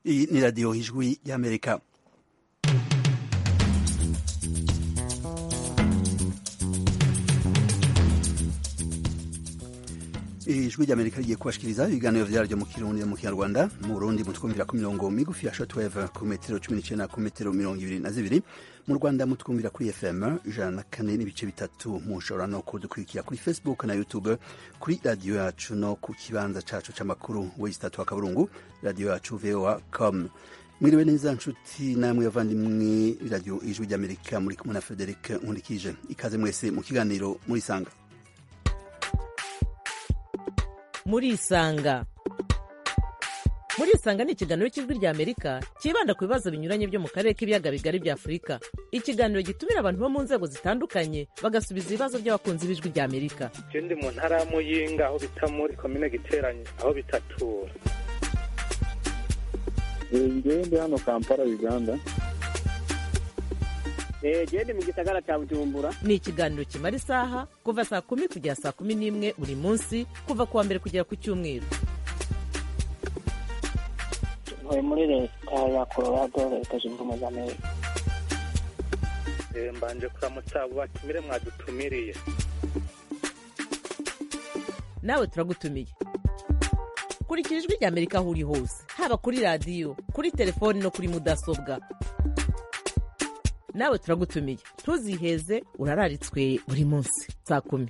Iyi ni radiyo ijwi y'Amerika. Ijwi ry'Amerika rigiye kubashikiriza ibiganiro vyaryo mu Kirundi no mu Kinyarwanda. Mu Burundi mutwumvira ku mirongo migufi ya shortwave ku metero 19 ku metero 22. Mu Rwanda mutwumvira kuri FM 104.3. Mushobora no kudukurikira kuri Facebook na YouTube kuri radio yacu no ku kibanza cacu c'amakuru w'istatu akaburungu radio yacu voa.com. Mwiriwe neza nshuti namwe bavandimwe radio ijwi ry'Amerika, muri kumwe na Frederic Nkundikije. Ikaze mwese mu kiganiro muri sanga. Murisanga ni ikiganiro cy'ijwi rya Amerika kibanda ku bibazo binyuranye byo mu karere k'ibiyaga bigari bya Afurika. Ikiganiro gitumira abantu bo mu nzego zitandukanye bagasubiza ibibazo by'abakunzi b'ijwi rya Amerika. Je ndi mu ntara ya Muyinga aho bita muri komine Giteranyi aho bitatura. Ndi hano Kampala Uganda. Ndi mu gisagara cya Bujumbura. Ni ikiganiro kimara isaha kuva saa 10 kugera saa 11 buri munsi kuva kuwa mbere kugera ku cyumweru. Ntuye muri leta ya Colorado, leta zunze ubumwe za Amerika. Mbanje kuramutsa abo batumire mwadutumiriye. Nawe turagutumiye. Kurikira ijwi rya Amerika aho uri hose, haba kuri radio, kuri telefone no kuri mudasobwa. Nawe turagutumiye. Ntuziheze, urararitswe buri munsi saa 10.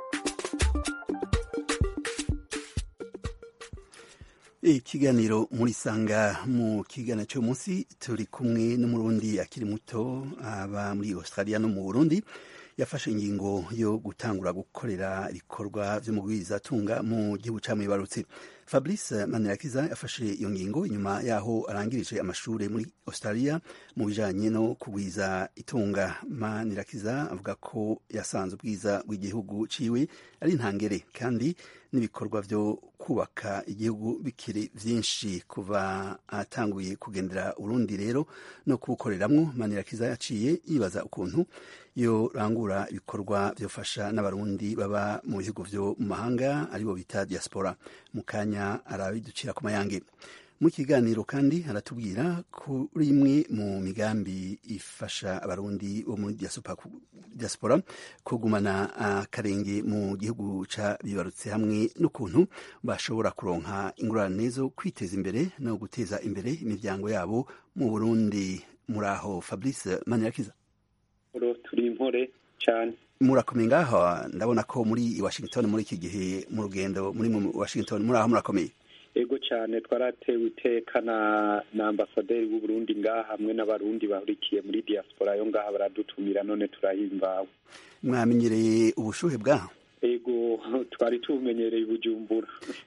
Ikiganiro muri sanga. Mu kiganiro cyo munsi turi kumwe n'umurundi akiri muto aba muri Australia no mu Burundi yafashe ingingo yo gutangura gukorera ibikorwa vyo mu gwizatunga mu gihugu ca Mwibarutse. Fabrice Manirakiza yafashe iyo ngingo inyuma yaho arangirije amashure muri Australia mu bijanye no kugwiza itunga. Manirakiza avuga ko yasanze ubwiza bw'igihugu ciwe ari ntangere kandi n'ibikorwa vyo kubaka igihugu bikiri vyinshi. Kuva atanguye kugendera Urundi rero no kubukoreramwo, Manirakiza yaciye yibaza ukuntu yo rangura ibikorwa vyofasha n'abarundi baba mu bihugu vyo mu mahanga aribo bita diaspora. Mu kanya arabiducira ku mayange. Mu kiganiro kandi aratubwira kuri imwe mu migambi ifasha abarundi bo muri diaspora kugumana akarenge mu gihugu ca bibarutse, hamwe n'ukuntu bashobora kuronka ingurane zo kwiteza imbere no guteza imbere imiryango yabo mu Burundi. Muraho Fabrice Manirakiza? Turi impore cyane. Murakomeye ngaho? Ndabona ko muri Washington muri iki gihe mu rugendo muri mu Washington. Muraho murakomeye? Ego cyane, twaratewe iteka na ambasaderi w'u Burundi ngaha hamwe n'abarundi bahurikiye muri diaspora yo ngaha baradutumira, none turahimbawe. Mwamenyereye ubushuhe bwaho? Ego twari tumenyereye Bujumbura.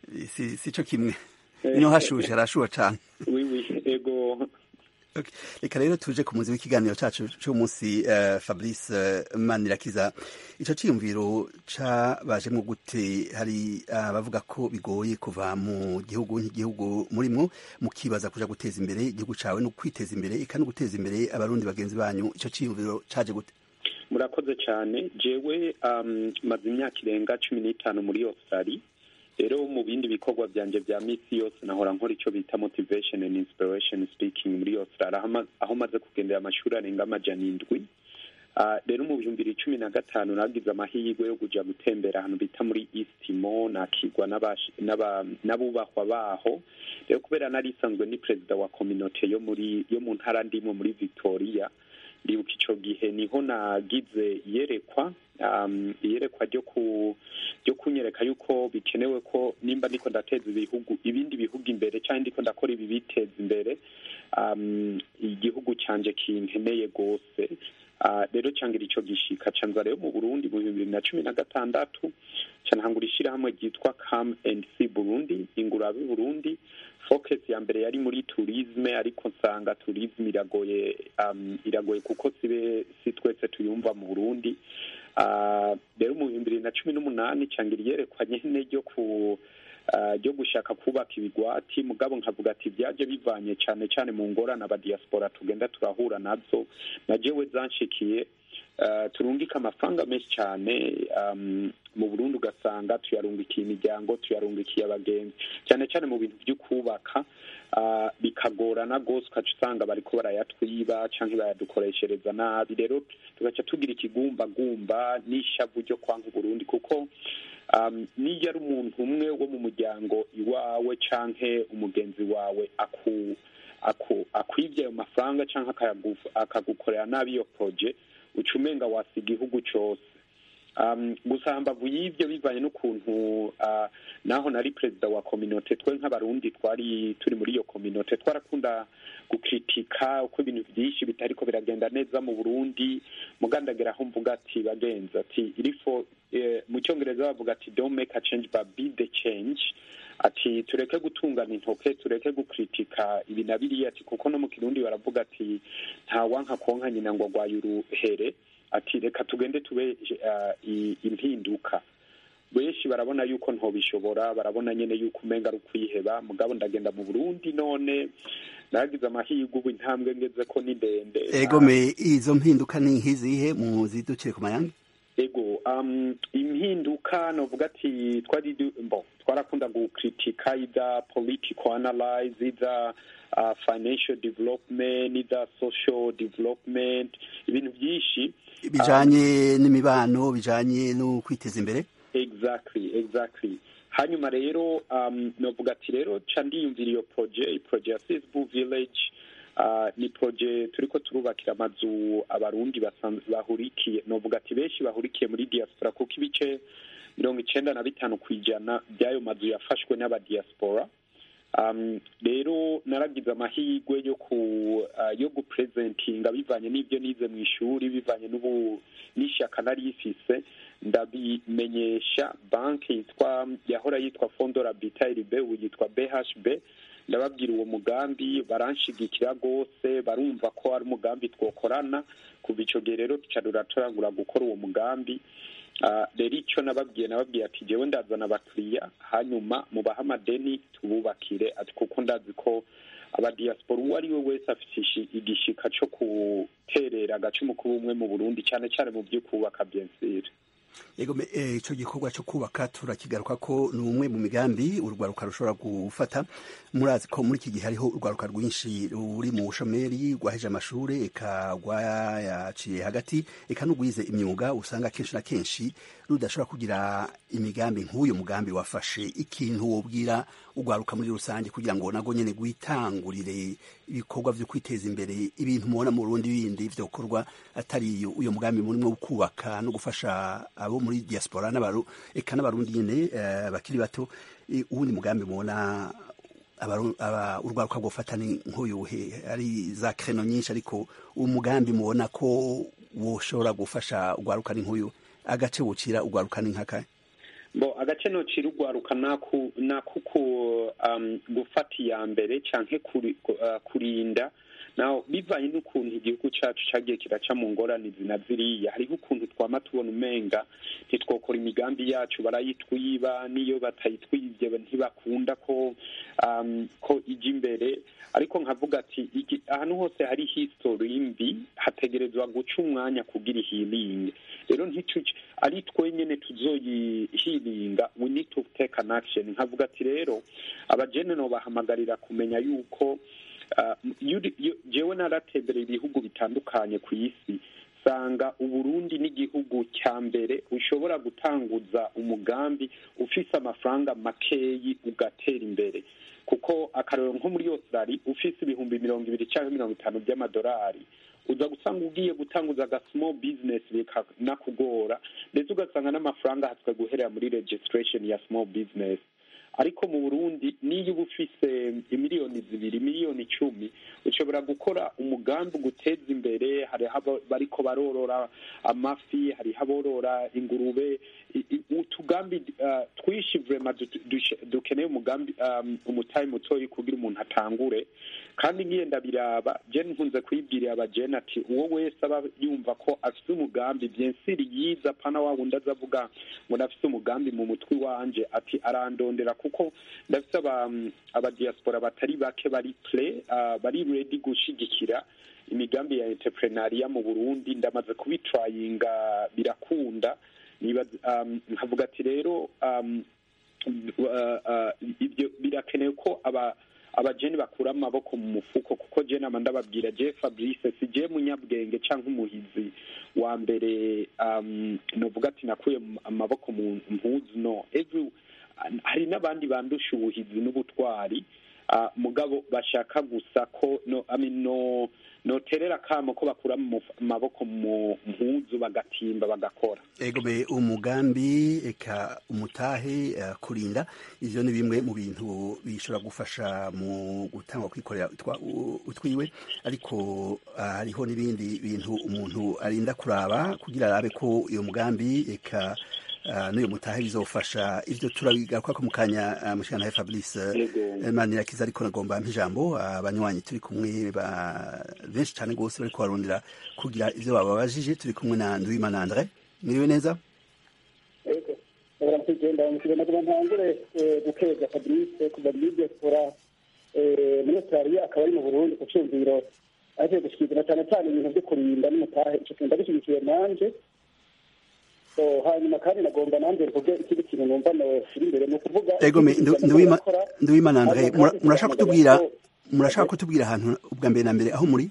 Sico kimwe. Niyo hashushe harashuha cyane. Oui, ego. Okay. Reka rero tuje ku muzi w'ikiganiro cacu c'umunsi. Fabrice Manirakiza, ico ciyumviro cabajemwo gute? Hari abavuga ko bigoye kuva mu gihugu nk'igihugu murimwo mukibaza kuja guteza imbere igihugu cawe no kwiteza imbere eka no guteza imbere abarundi bagenzi banyu. Ico ciyumviro caje gute? Murakoze cyane. Jewe maze imyaka irenga 15 muri Australia. Rero mu bindi bikorwa byanje vya misi yose nahora nkora ico bita motivation and inspiration speaking muri Australia aho maze kugendera amashuri arenga 700. Rero mu 2015 nagize amahirwe yo kuja gutembera ahantu bita muri East Timor, nakigwa n'abubahwa baho. Rero kubera nari sanzwe ni president wa community yo mu ntara ndimo muri Victoria, ndibuka ico gihe niho nagize yerekwa ryo kunyereka yuko bikenewe ko nimba ndiko ndateza ibindi bihugu imbere cyangwa ndiko ndakora ibi biteza imbere igihugu canje kinkeneye gose. Rero cangira ico gishika canza rero mu Burundi mu 2016 canhangura ishirahamwe ryitwa Come and See Burundi, ingurabe Burundi. Focus ya mbere yari muri tourisme, ariko nsanga tourisme iragoye kuko si twese tuyumva mu Burundi. Rero mu 2018 cangira yerekwa nyene ryo gushaka kubaka ibigwati, mugabo nkavuga ati byaje bivanye cyane mu ngorane aba diaspora tugenda turahura nazo, najewe zanshikiye turungika amafaranga menshi cyane mu Burundi ugasanga tuyarungikiye imiryango tuyarungikiye abagenzi cyane cyane mu bintu byo kubaka bikagorana rwose ukaca usanga bariko barayatwiba canke bayadukoreshereza nabi rero tugaca tugira ikigumbagumba n'ishavu ryo kwanka Burundi kuko niyo ari umuntu umwe wo mu muryango iwawe canke umugenzi wawe akwibye ayo mafaranga canke akagukorera nabi iyo projet uca umenga wasiga igihugu cose gusa hambavu y'ivyo bivanye n'ukuntu naho nari perezida wa communauté twe nk'abarundi twari turi muri iyo communauté twarakunda gukritika uko ibintu byinshi bitariko biragenda neza mu Burundi mugandagera aho mvuga ati bagenza ati irifo mu cyongereza bavuga ati don't make a change but be the change ati tureke gutungana intoke tureke gukritika ibi na biriya ati kuko no mu Kirundi baravuga ati nta wanka konka nyina ngo agwaye uruhere ati reka tugende tube impinduka benshi barabona yuko ntobishobora barabona nyene yuko umenga ari ukwiheba mugabo ndagenda mu Burundi none nagize amahirwe ubu intambwe ngeze ko ni ndende egome izo mpinduka ni nkizihe mu zidukire ku mayange ego impinduka novuga ati twarakunda gukritika ida political analyze ida financial development ida social development ibintu byinshi bijanye n'imibano bijanye no kwiteza imbere exactly hanyuma rero novuga ati rero ca ndiyumvira iyo project ya Facebook Village ni project turiko turubakira amazu abarundi bahurikiye novuga ati benshi bahurikiye muri diaspora kuko ibice 95% kwijana by'ayo mazu yafashwe n'abadiaspora rero naragize amahirwe yo gupresentinga bivanye n'ibyo nize mu ishuri bivanye n'ishyaka nari ifise ndabimenyesha banki yahora yitwa Fondo Habitat B ubu yitwa BHB ndababwira uwo mugambi baranshigikira rwose barumva ko ari umugambi twokorana kuva ico gihe rero tucaruragura gukora uwo mugambi rero icyo nababwiye ati jewe ndazana abakiriya hanyuma mubaha amadeni tububakire ati kuko ndazi ko abadiaspora uwo ari we wese afite igishika cyo guterera agacumu k'ubumwe mu Burundi cyane cyane mu byo kubaka byensire Ego ico gikorwa cyo kubaka turakigaruka ko ni umwe mu migambi urwaruka rushobora gufata murazi ko muri iki gihe hariho urwaruka rwinshi ruri mu bushomeri rwaheje amashure yaciye hagati eka n'ugwize imyuga usanga kenshi na kenshi rudashobora kugira imigambi nk'uyu mugambi wafashe ikintu wobwira urwaruka muri rusange kugira ngo nago nyene gwitangurire ibikorwa vyo kwiteza imbere ibintu mubona mu Burundi bindi vyokorwa atari uyo mugambi murimo kubaka no gufasha abo muri diaspora eka n'abarundi nyene bakiri bato uwundi mugambi mubona urwaruka gufata ni nk'uyuhe ari za kreno nyinshi ariko umugambi mubona ko woshobora gufasha urwaruka ni nk'uyu agace wucira urwaruka ni nk'akahe agace nocira urwaruka nakuko gufata iya mbere canke kurinda naho bivanye n'ukuntu igihugu cacu cagiye kiraca mu ngorane zina ziriya hariho ukuntu twama tubona umenga ntitwokora imigambi yacu barayitwiba niyo batayitwibye ntibakunda ko ija imbere ariko nkavuga ati ahantu hose hari history mbi hategerezwa guca umwanya kugira healing rero ari twenyene tuzoyihilinga we need to take an action nkavuga ati rero abajene no bahamagarira kumenya yuko jewe naratembereye ibihugu bitandukanye ku isi sanga Uburundi n'igihugu cya mbere ushobora gutanguza umugambi ufise amafaranga makeyi ugatera imbere kuko akarero nko muri Australia ufise ibihumbi 200 cyangwa 50 by'amadolari uza gusanga ugiye gutanguza aga small business nakugora ndetse ugasanga n'amafaranga hatswe guherera muri registration ya small business ariko mu Burundi niyo ufise imiliyoni 2 miliyoni 10 ushobora gukora umugambi guteza imbere hari bariko barorora amafi hari haborora ingurube utugambi twishi vraiment dukeneye umugambi umutayi mutoyi kugira umuntu atangure kandi ngiyenda biraba je nkunze kwibwirira abajene ati uwo wese aba yumva ko afite umugambi byensiri yiza pana wawunda azavuga ngo nafite umugambi mu mutwi wanje ati arandondera kuko ndafite aba diaspora batari bake bari ready gushigikira imigambi ya entrepreneuria mu Burundi ndamaze kubitrayinga birakunda nkavuga ati rero ibyo birakenewe ko abajeni bakura amaboko mu mufuko kuko je nama ndababwira je Fabrice si je munyabwenge canke umuhizi wa mbere novuga ati nakuye amaboko mu mpuzu no hari n'abandi bandusha ubuhizi n'ubutwari mugabo bashaka gusa ko noterera kamo ko bakura amaboko mu mpuzu bagatimba bagakora egome umugambi eka umutahe kurinda ivyo ni bimwe mu bintu bishobora gufasha mu gutanga kwikorera utwiwe ariko hariho n'ibindi bintu umuntu arinda kuraba kugira arabe ko iyo mugambi eka n'uyu mutahe bizofasha ivyo turabigaruka ko mu kanya mushikana Fabrice Manirakiza ariko nagomba mpijambo abanywanyi turi kumwe benshi cyane gose bariko barondera kugira ivyo bababajije turi kumwe na Nduwimana Andre miriwe neza ego baramugenda ntangure gukeza Fabrice kuva muri diaspora muri Australia akaba ari mu Burundi ku cyumviro aje gushikira cyane cyane ibintu byo kurinda n'umutahe cyo kinda gishyigikiye nanje hanyuma kandi nagomba nanjye kuvuga ikindi kintu numva nashira imbere ni ukuvuga Nduwimana Andre murashaka kutubwira ahantu ubwa mbere na mbere aho muri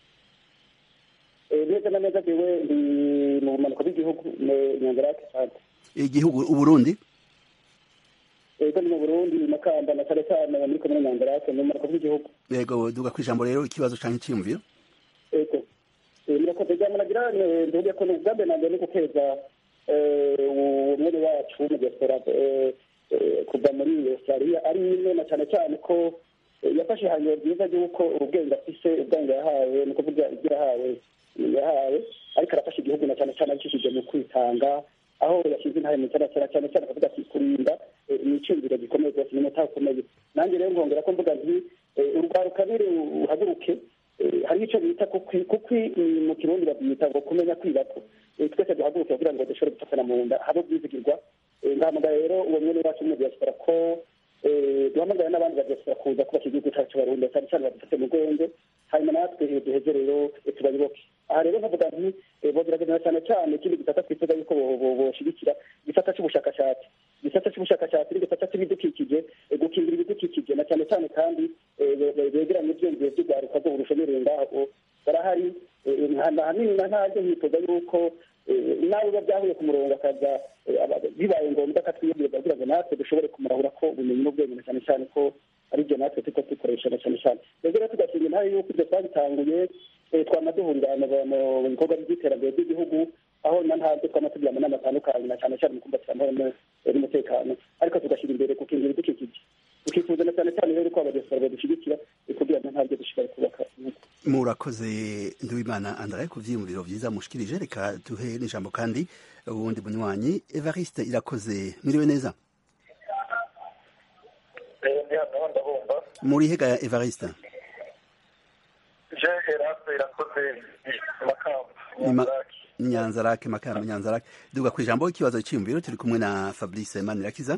neza na neza jewe ndi mu bumanuko bw'igihugu Nyanzarake cyane igihugu Uburundi ego ni mu Burundi Makamba na cyane cyane muri komune Nyanzarake mu bumanuko bw'igihugu yego duga kwijambo rero ikibazo canke cyimviro ego murakoze cyane nagira nduge ko n'ubwambe nanjye ni gukeza umwene wacu mu diaspora kuva muri Australia ari imwe na cyane cyane ko yafashe ihangiro ryiza ry'uko ubwenge afise ubwenge yahawe ni kuvuga ibyo yahawe ariko arafasha igihugu na cyane cyane abicishije mu kwitanga aho yashyize intare mu cyane cyane akavuga ati kurinda ni icumviro gikomeye rwose n'umutahe ukomeye nanjye rero nkongera ko mvuga nti urwaruka ruhaguruke hari icyo bita kukwi mu kirundi babyita ngo kumenya kwibako twese duhaguruke kugira ngo dushobore gufatana mu nda habe ubwizigirwa ngahamagara rero uwo mwene wacu mu diaspora ko duhamagara n'abandi ba diaspora kuza kubaka igihugu cyacu Barundi cyane cyane badufate mu rwego hanyuma natwe duheze rero tubayoboke aha rero nkavuga nti bogerageza cyane cyane ikindi gisata twifuza yuko boshigikira gisata cy'ubushakashatsi n'igisata cy'ibidukikije gukingira ibidukikije na cyane cyane kandi begeranye ibyiyumviro by'urwaruka rwo burushomereye ngaho barahari ahanini na ntabyo nkifuza yuko nawe biba byahuye ku murongo akaza bibaye ngombwa akatwiyumvira kugira ngo natwe dushobore kumurahura ko ubumenyi n'ubwenge na cyane cyane ko ari byo natwe turiko dukoresha na cyane cyane rero tugashinga intare yuko ibyo twabitanguye twamaduhurana mu bikorwa by'iterambere ry'igihugu aho na ntabyo twamatugira amanama atandukanye na cyane cyane mu kumbatira amahoro n'umutekano ariko tugashyira imbere gukingira ibidukikije tukifuza na cyane cyane rero ko abadiaspora badushyigikira kugira ngo ntabyo dushobora kubaka murakoze Nduwimana Andre ku vyiyumviro vyiza mushikirije reka duhe n'ijambo kandi ubundi bunywanyi Evariste Irakoze miriwe neza muri hega ya Evariste Irakoze Makamba Nyanzarake Makamba Nyanzarake duga kwijambo ikibazo cy'iyumviro turi kumwe na Fabrice Manirakiza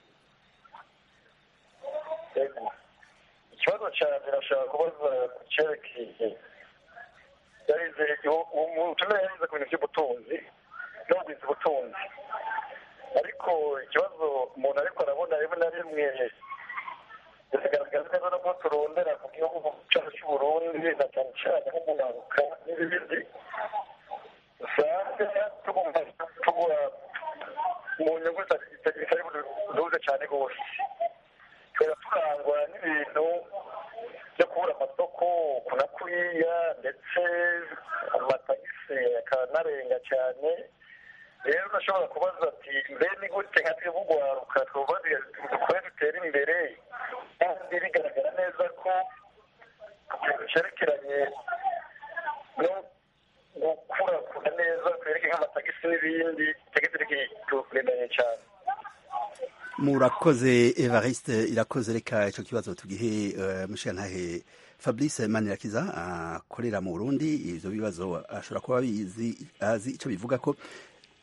ikibazo cyane birashaka kubaza ku cyerekeye yarize ubutumire yarize ku bintu by'ubutunzi n'ubwiza ubutunzi ariko ikibazo umuntu ariko arabona rimwe na rimwe biragaragaza neza nubwo turondera ku gihugu cyacu cy'Uburundi na cyane cyane nk'umunaruka n'ibindi usanga tugomba tugura mu nyungu zitari buduze cyane rwose twera turangwa n'ibintu byo kubura amasoko kunakwiya ndetse amatagisi akanarenga cyane rero urashobora kubaza ati mbe ni gute nka twebwe urwaruka dukore dutere imbere kandi bigaragara neza ko ikintu cyerekeranye no gukurakura neza twerekeye nk'amatagisi n'ibindi turemereye cyane murakoze Evariste Irakoze reka ico kibazo tugihe mushikantahe Fabrice Manirakiza akorera mu Burundi ivyo bibazo ashobora kuba azi ico bivuga ko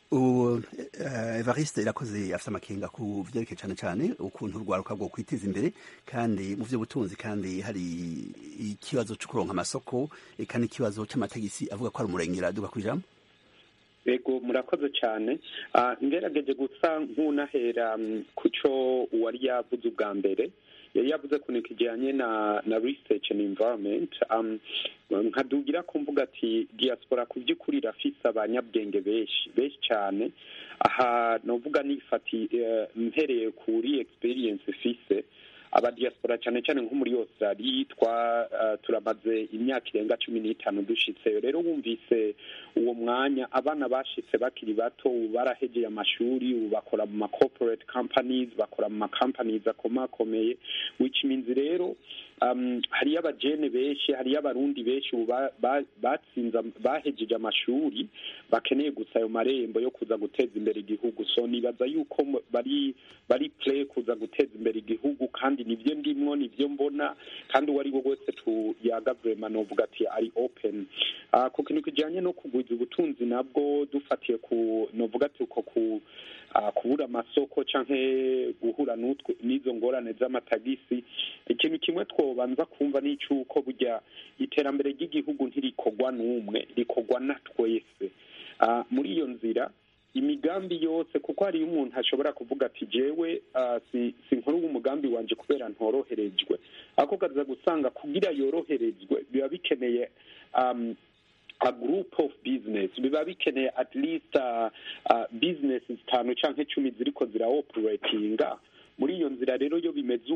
Evariste irakoze afite amakenga ku vyerekeye cane cane ukuntu urwaruka bwo kwiteza imbere kandi mu vy'ubutunzi kandi hari ikibazo cyo kuronka amasoko eka n'ikibazo c'amategisi avuga ko ari umurengera duga kwijambo. Ego murakoze cyane ngerageje gusa nk'unahera kuco uwari yavuze ubwa mbere yari yavuze ku kintu kijyanye na research and environment nkadugira ko mvuga ati diaspora ku by'ukuri irafise abanyabwenge benshi cyane aha novuga nifati mpereye kuri experience ifise abadiaspora cyane cyane nko muri Australia turamaze imyaka irenga 15 dushitseyo rero wumvise uwo mwanya abana bashitse bakiri bato barahegeye amashuri bakora mu corporate companies bakora mu companies akomakomeye which means rero hari abajene benshi hari abarundi benshi batsinza bahejeje amashuri bakeneye gusa ayo marembo yo kuza guteza imbere igihugu so nibaza yuko bari play kuza guteza imbere igihugu kandi nivyo ndimwo nivyo mbona kandi uwari wo wese ya government novuga ati ari open ku kintu kijanye no kugwiza ubutunzi nabwo dufatiye ku novuga ati uko kubura amasoko canke guhura n'izo ngorane z'amatagisi ikintu kimwe twobanza kumva n'icuko burya iterambere ry'igihugu ntirikogwa n'umwe rikogwa na twese muri iyo nzira imigambi yose kuko hari umuntu ashobora kuvuga ati jewe sinkora umugambi wanje kubera ntoroherejwe ako kaza gusanga kugira yoroherezwe biba bikeneye a group of business biba bikeneye at least business 5 canke 10 ziriko zira operatinga muri iyo nzira rero yo bimeze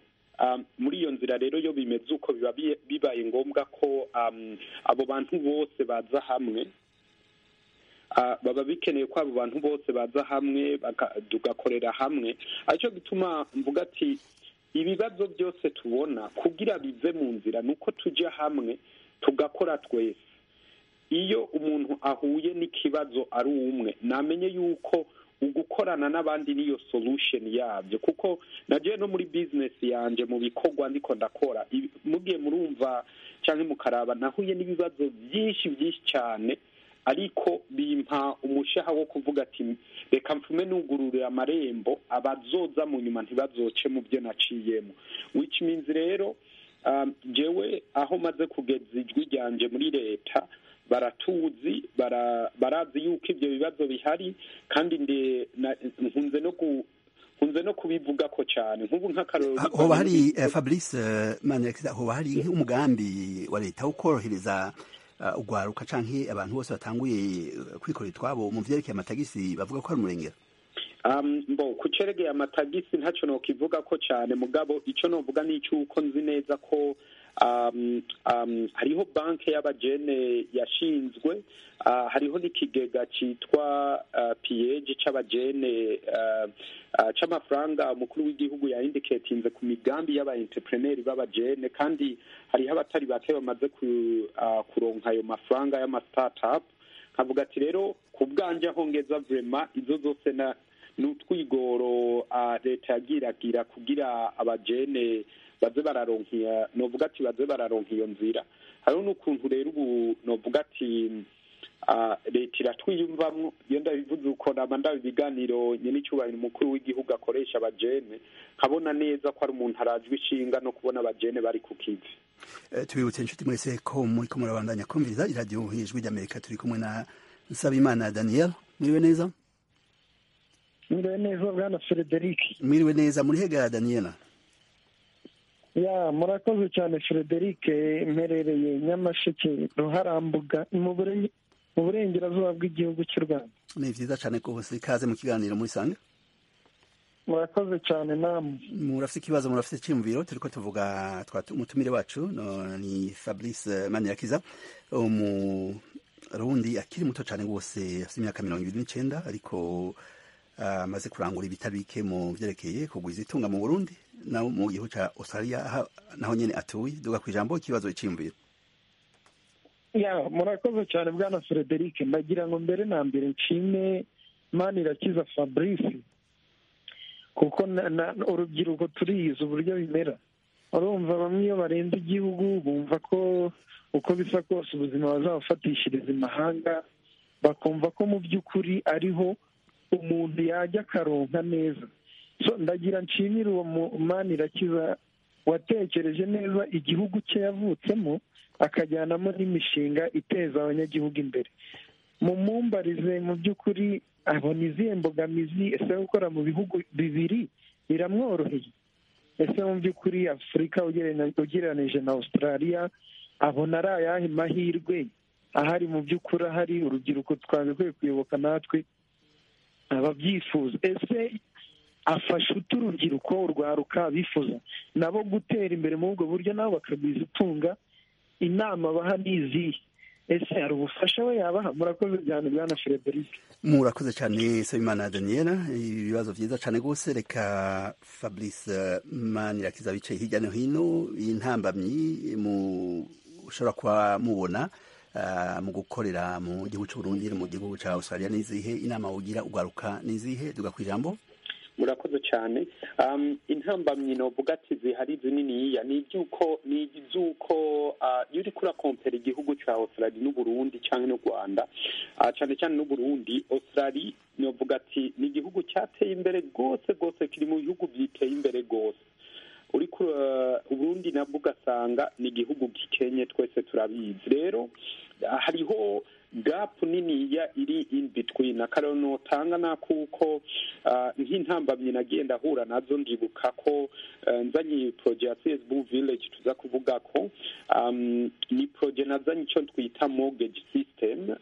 uko biba bibaye ngombwa ko abo bantu bose baza hamwe baba bikeneye ko abo bantu bose baza hamwe tugakorera hamwe aricyo gituma mvuga ati ibibazo byose tubona kugira bive mu nzira nuko tujya hamwe tugakora twese iyo umuntu ahuye n'ikibazo ari umwe namenye yuko ugukorana n'abandi niyo solution yabyo kuko nagiye no muri business yanje mu bikorwa ndiko ndakora mugiye murumva cyangwa mukaraba nahuye n'ibibazo byinshi cyane ariko bimpa umushaha wo kuvuga ati reka mfume nugurure amarembo abazoza mu nyuma ntibazoce mu byo naciyemo which means rero jewe aho maze kugeza ijwi ryanje muri leta baratuzi barazi yuko ibyo bibazo bihari kandi nkunze no kubivuga ko cyane nk'ubu nk'akaroro hoba hari Fabrice Manirakiza hoba hari nk'umugambi wa leta wo korohereza ugwaruka canke abantu bose batanguye kwikorera twabo mu vyerekeye amatagisi bavuga ko ari umurengera ku ceregeye amatagisi ntacyo nokivuga ko cyane mugabo icyo novuga ni icyuko nzi neza ko hariho banki y'abajene yashinzwe hariho n'ikigega cyitwa piyeje c'abajene c'amafaranga umukuru w'igihugu yaindiketinze ku migambi y'aba-entrepreneur b'abajene kandi hariho abatari bake bamaze kuronka ayo mafaranga y'ama-startup kavuga ati rero ku bwanje aho ngeza vrema izo zose n'utwigoro leta yagiragira kugira abajene baze bararonka novuga ati baze bararonka iyo nzira hariho n'ukuntu rero ubu novuga ati leta iratwiyumvamwo iyo ndabivuze uko naba ndabiganiro nyene icyubahiro umukuru w'igihugu akoresha abajene nkabona neza ko ari umuntu arajwe ishinga no kubona abajene bari ku kivi tubibutse inshuti mwese ko muriko murabandanya kumviriza iradiyo ijwi ry'Amerika turi kumwe na Nsabimana Daniel mwiriwe neza mwiriwe neza bwana Frederic mwiriwe neza muri hega Daniela ya murakoze cyane Frederic mperereye Nyamasheke Ruharambuga mu burengerazuba bw'igihugu cy'u Rwanda ni vyiza cyane rwose ikaze mu kiganiro muri sange murakoze cyane namwe murafite ikibazo murafite cyimviro turiko tuvuga umutumire wacu ni Fabrice Manirakiza umurundi akiri muto cyane rwose afite imyaka 29 ariko amaze kurangura ibitabike mu vyerekeye kugwiza itunga mu Burundi naho mu gihugu ca Australia naho nyene atuye duga kwijambo ikibazo icimviro ya murakoze cyane bwana Frederic ndagira ngo mbere na mbere nshime Manirakiza Fabrice kuko urubyiruko turiyiza uburyo bimera urumva bamwe iyo barenze igihugu bumva ko uko bisa kose ubuzima bazabafatishiriza imahanga bakumva ko mu by'ukuri ariho umuntu yajya akaronka neza. So ndagira nshimire uwo Manirakiza watekereje neza igihugu cye yavutsemo akajyanamo n'imishinga iteza abanyagihugu imbere. Mumbarize mu by'ukuri abona izihe mbogamizi, ese gukora mu bihugu bibiri biramworoheye? Ese mu by'ukuri Afurika ugereranije na Australia abona ari ayahe mahirwe ahari mu by'ukuri ahari urubyiruko twagakwiye kuyoboka natwe ababyifuza? Ese afasha urubyiruko urwaruka bifuza nabo gutera imbere muri ubwo buryo nabo bakagwiza itunga? Inama baha ni izihe? Ese hari ubufasha we yabaha? Murakoze cyane bwana Frederic. Murakoze cyane Sabimana Daniela, ibibazo byiza cyane rwose. Reka Fabrice Manirakiza bicaye hirya no hino, intambamyi ushobora kuba mubona mu gukorera mu gihugu cy'u Burundi mu gihugu cya Australia n'izihe? Inama ugira ugaruka n'izihe? Duga ku ijambo. Murakoze cyane. Intambamyi novuga ati zihari zininiya ni iby'uko iyo uriko urakompera igihugu cya Australia n'Uburundi cyangwa n'u Rwanda, cyane cyane n'Uburundi, Australia novuga ati ni igihugu cyateye imbere rwose rwose, kiri mu bihugu byiteye imbere rwose. uriko Uburundi nabwo ugasanga ni igihugu gikenye, twese turabizi. Rero hariho gap niniya iri in between. Akarero notanga na kuko nk'intambamyi nagenda hura nazo, ndibuka ko nzanye project ya CSB Village tuza kuvuga ko ni project nazanye icyo twita mortgage system,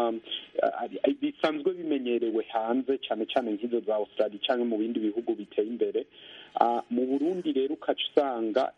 bisanzwe bimenyerewe hanze cyane cyane nk'izo za Australia cyangwa mu bindi bihugu biteye imbere. Mu Burundi rero ukaca usanga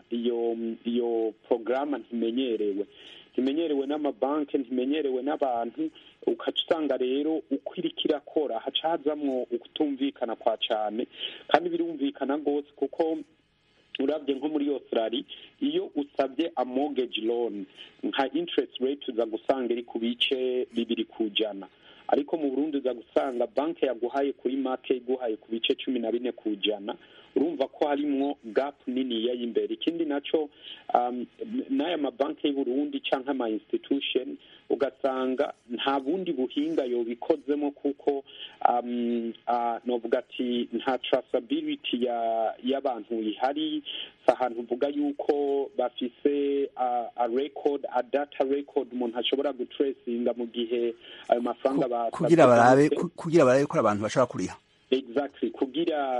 iyo programa ntimenyerewe n'amabanki, ntimenyerewe n'abantu, ukaca usanga rero uko iriko irakora haca hazamwo ukutumvikana kwa cyane, kandi birumvikana rwose kuko urabye nko muri Australia iyo usabye a mortgage loan nka interest rate uza gusanga iri ku bice 2%, ariko mu Burundi uza gusanga banki yaguhaye kuri make iguhaye ku bice 14%. Urumva ko harimwo gap nini y'imbere. Ikindi naco n'aya mabanki y'u Burundi cyangwa ama institution ugasanga nta bundi buhinga yobikozemo kuko novuga ati nta traceability y'abantu ihari. Ahantu uvuga yuko bafise a data record umuntu ashobora gutracinga mu gihe ayo mafaranga kugira barabe ko abantu bashobora kuriha. Exactly, kugira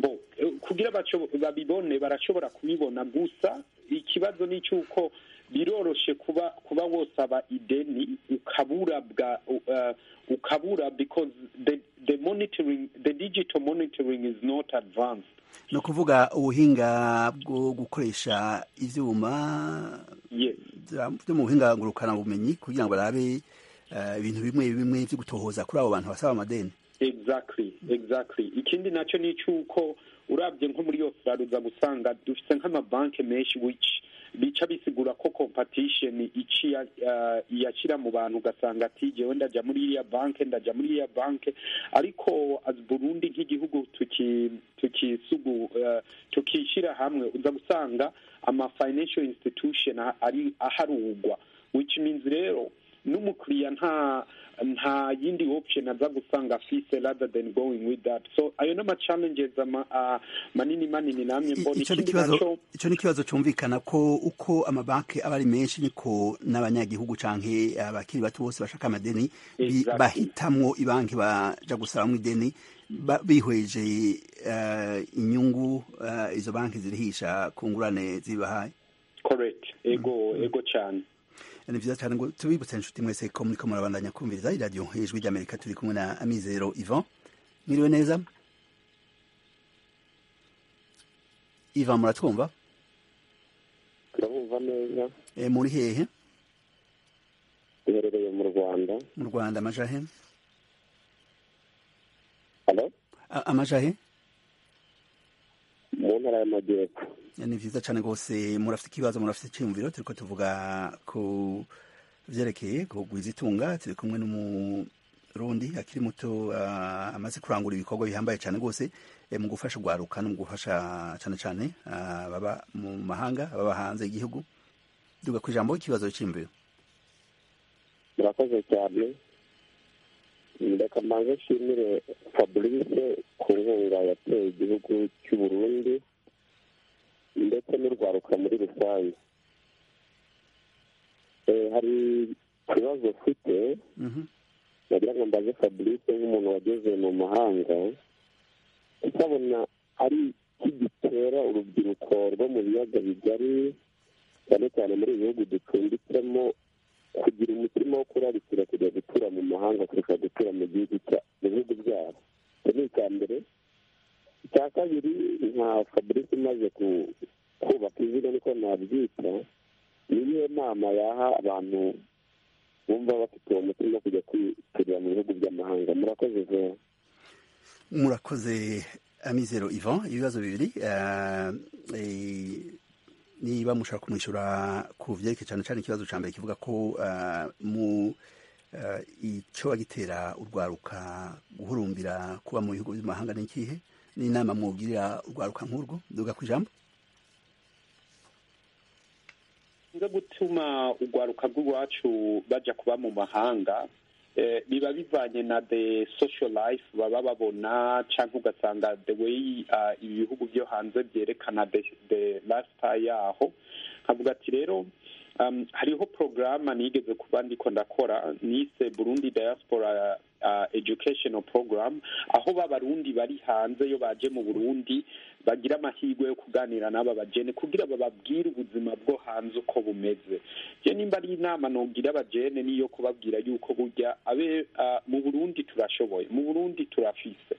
babibone barashobora kubibona, gusa ikibazo ni cyuko biroroshe kuba wosaba ideni ukabura because the digital monitoring is not advanced. No kuvuga ubuhinga bwo gukoresha ivyuma byo mu buhinga ngurukana bumenyi kugira ngo barabe ibintu bimwe byo gutohoza kuri abo bantu basaba amadeni. Exactly. Ikindi naco ni cyuko urabye nko muri Australia uza gusanga dufite nk'amabanki menshi which bica bisigura ko competition yashira mu bantu, ugasanga ati jewe ndaja muri iriya banki, ariko as Burundi nk'igihugu tukishira hamwe uza gusanga ama financial institution ari aharugwa, which means rero n'umukiriya nta yindi option aza gusanga afise rather than going with that. So ayo nama challenges manini namye mbona. Ico ni kibazo cyumvikana ko uko amabanki aba ari menshi niko n'abanyagihugu canke abakiri bato bose bashaka amadeni bahitamwo ibanki baja gusabamwo ideni bihweje inyungu izo banki zirihisha ku ngurane zibahaye. Correct. Ego cyane. Ni vyiza cyane ngo tubibutse inshuti mwese ko muriko murabandanya kumviriza iradiyo Ijwi ry'Amerika. Turi kumwe na Amizero Ivan. Mwiriwe neza Ivan, muratwumva? Turabumva neza. Muri hehe? Duherereye mu Rwanda. Mu Rwanda amajahe? Hello? Amajahe? Mu ntara y'Amajyepfo. Ni vyiza cyane rwose. Murafite ikibazo, murafite icyumviro? Turiko tuvuga ku vyerekeye kugwiza itunga. Turi kumwe n'umurundi akiri muto amaze kurangura ibikorwa bihambaye cyane rwose mu gufasha gwaruka no mu gufasha cyane baba mu mahanga, baba hanze y'igihugu. Duga ku ijambo ikibazo cy'imviro. Murakoze cyane. reka mbanze nshimire Fabrice ku nkunga yateye igihugu cy'u Burundi ndetse n'urwaruka muri rusange. Hari ikibazo ufite nagira ngo mbaze Fabrice nk'umuntu wageze mu mahanga, ukabona ari kigitera urubyiruko rwo mu biyaga bigari cyane cyane muri ibihugu ducumbitsemo kugira umutima wo kurarikira kujya gutura mu mahanga kurusha gutura mu bihugu byabo. Icyo ni icya mbere. Icya kabiri, nka Fabrice umaze kubaka izina niko nabyita, ni iyihe nama yaha abantu bumva bafite uwo mutima wo kujya kwiturira mu bihugu by'amahanga? Murakoze vuba. Murakoze Amizero Ivan. Ibibazo bibiri, niba mushaka kumwishyura ku byerekeye cyane cyane ikibazo cya mbere kivuga ko mu icyo bagitera urwaruka guhurumbira kuba mu bihugu by'amahanga ni ikihe, n'inama mwugirira urwaruka nk'urwo? Duga ku ijambo. nza gutuma urwaruka rw'iwacu bajya kuba mu mahanga biba bivanye na the social life baba babona, cyangwa ugasanga the way ibihugu byo hanze byerekana the lifestyle yaho. nkavuga ati rero hariho porogaramu nigeze kuba ndiko ndakora nise Burundi Diaspora Educational Program, aho b'abarundi bari hanze yo baje mu Burundi bagira amahirwe yo kuganira n'aba bajene kugira bababwire ubuzima bwo hanze uko bumeze. Je nimba ari inama nogira abajene niyo kubabwira yuko burya abe mu Burundi turashoboye, mu Burundi turafise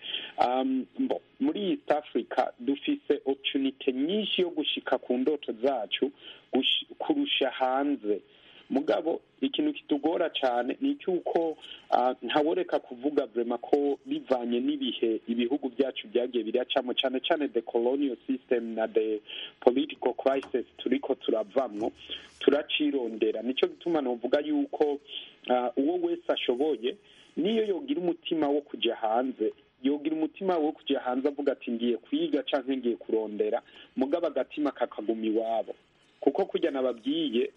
muri East Africa dufise opportunity nyinshi yo gushika ku ndoto zacu kurusha hanze. Mugabo ikintu kitugora cyane ni cyuko ntaworeka kuvuga vrema ko bivanye n'ibihe ibihugu byacu byagiye biracamo, cyane cyane the colonial system na the political crisis turiko turavamwo turacirondera. Nico gituma novuga yuko uwo wese ashoboye niyo yogira umutima wo kujya hanze, yogira umutima wo kujya hanze avuga ati ngiye kwiga canke ngiye kurondera, mugabo agatima kakaguma iwabo. Kuko kujya nababwiye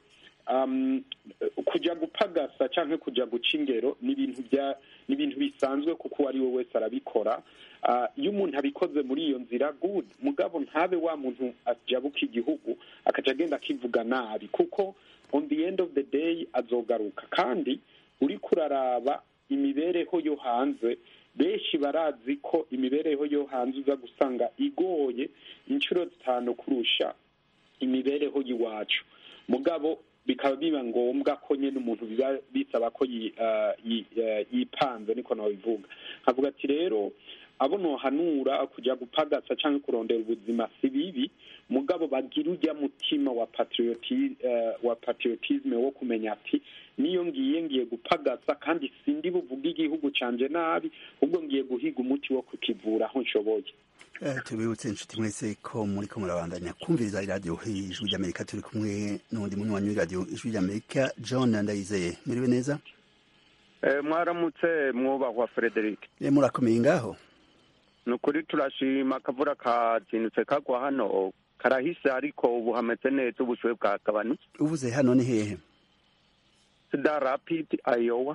kujya gupagasa cyangwa kujya guca ingero ni ibintu bisanzwe kuko ari we wese arabikora. Iyo umuntu abikoze muri iyo nzira good, mugabo ntabe wa muntu ajabuka igihugu akaja agenda akivuga nabi, kuko on the end of the day azogaruka. Kandi uri kuraraba imibereho yo hanze, benshi barazi ko imibereho yo hanze uza gusanga igoye inshuro 5 kurusha imibereho y'iwacu. Mugabo bikaba biba ngombwa ko nyene umuntu biba bisaba ko yipanze, niko nabivuga. Nkavuga ati rero abo nohanura kujya gupagasa cyangwa kurondera ubuzima si bibi, mugabo bagira ujya mutima wa patriotisme wo kumenya ati niyo ngiye gupagasa kandi sindi buvuga igihugu canje nabi, ubwo ngiye guhiga umuti wo kukivura aho nshoboye. Tubibutse inshuti mwese ko muriko murabandanya kumviriza iradiyo Ijwi ry'Amerika. Turi kumwe n'undi munywanyi w'iradiyo Ijwi ry'Amerika, John Ndayizeye. Muriwe neza? Mwaramutse mwubahwa Frederic. Murakomeye ngaho? Nukuri turashima, akavura kazindutse kagwa hano karahise, ariko ubu hameze neza, ubushuhe bwagabanutse. Uvuze hano ni hehe? Cedar Rapids, Iowa.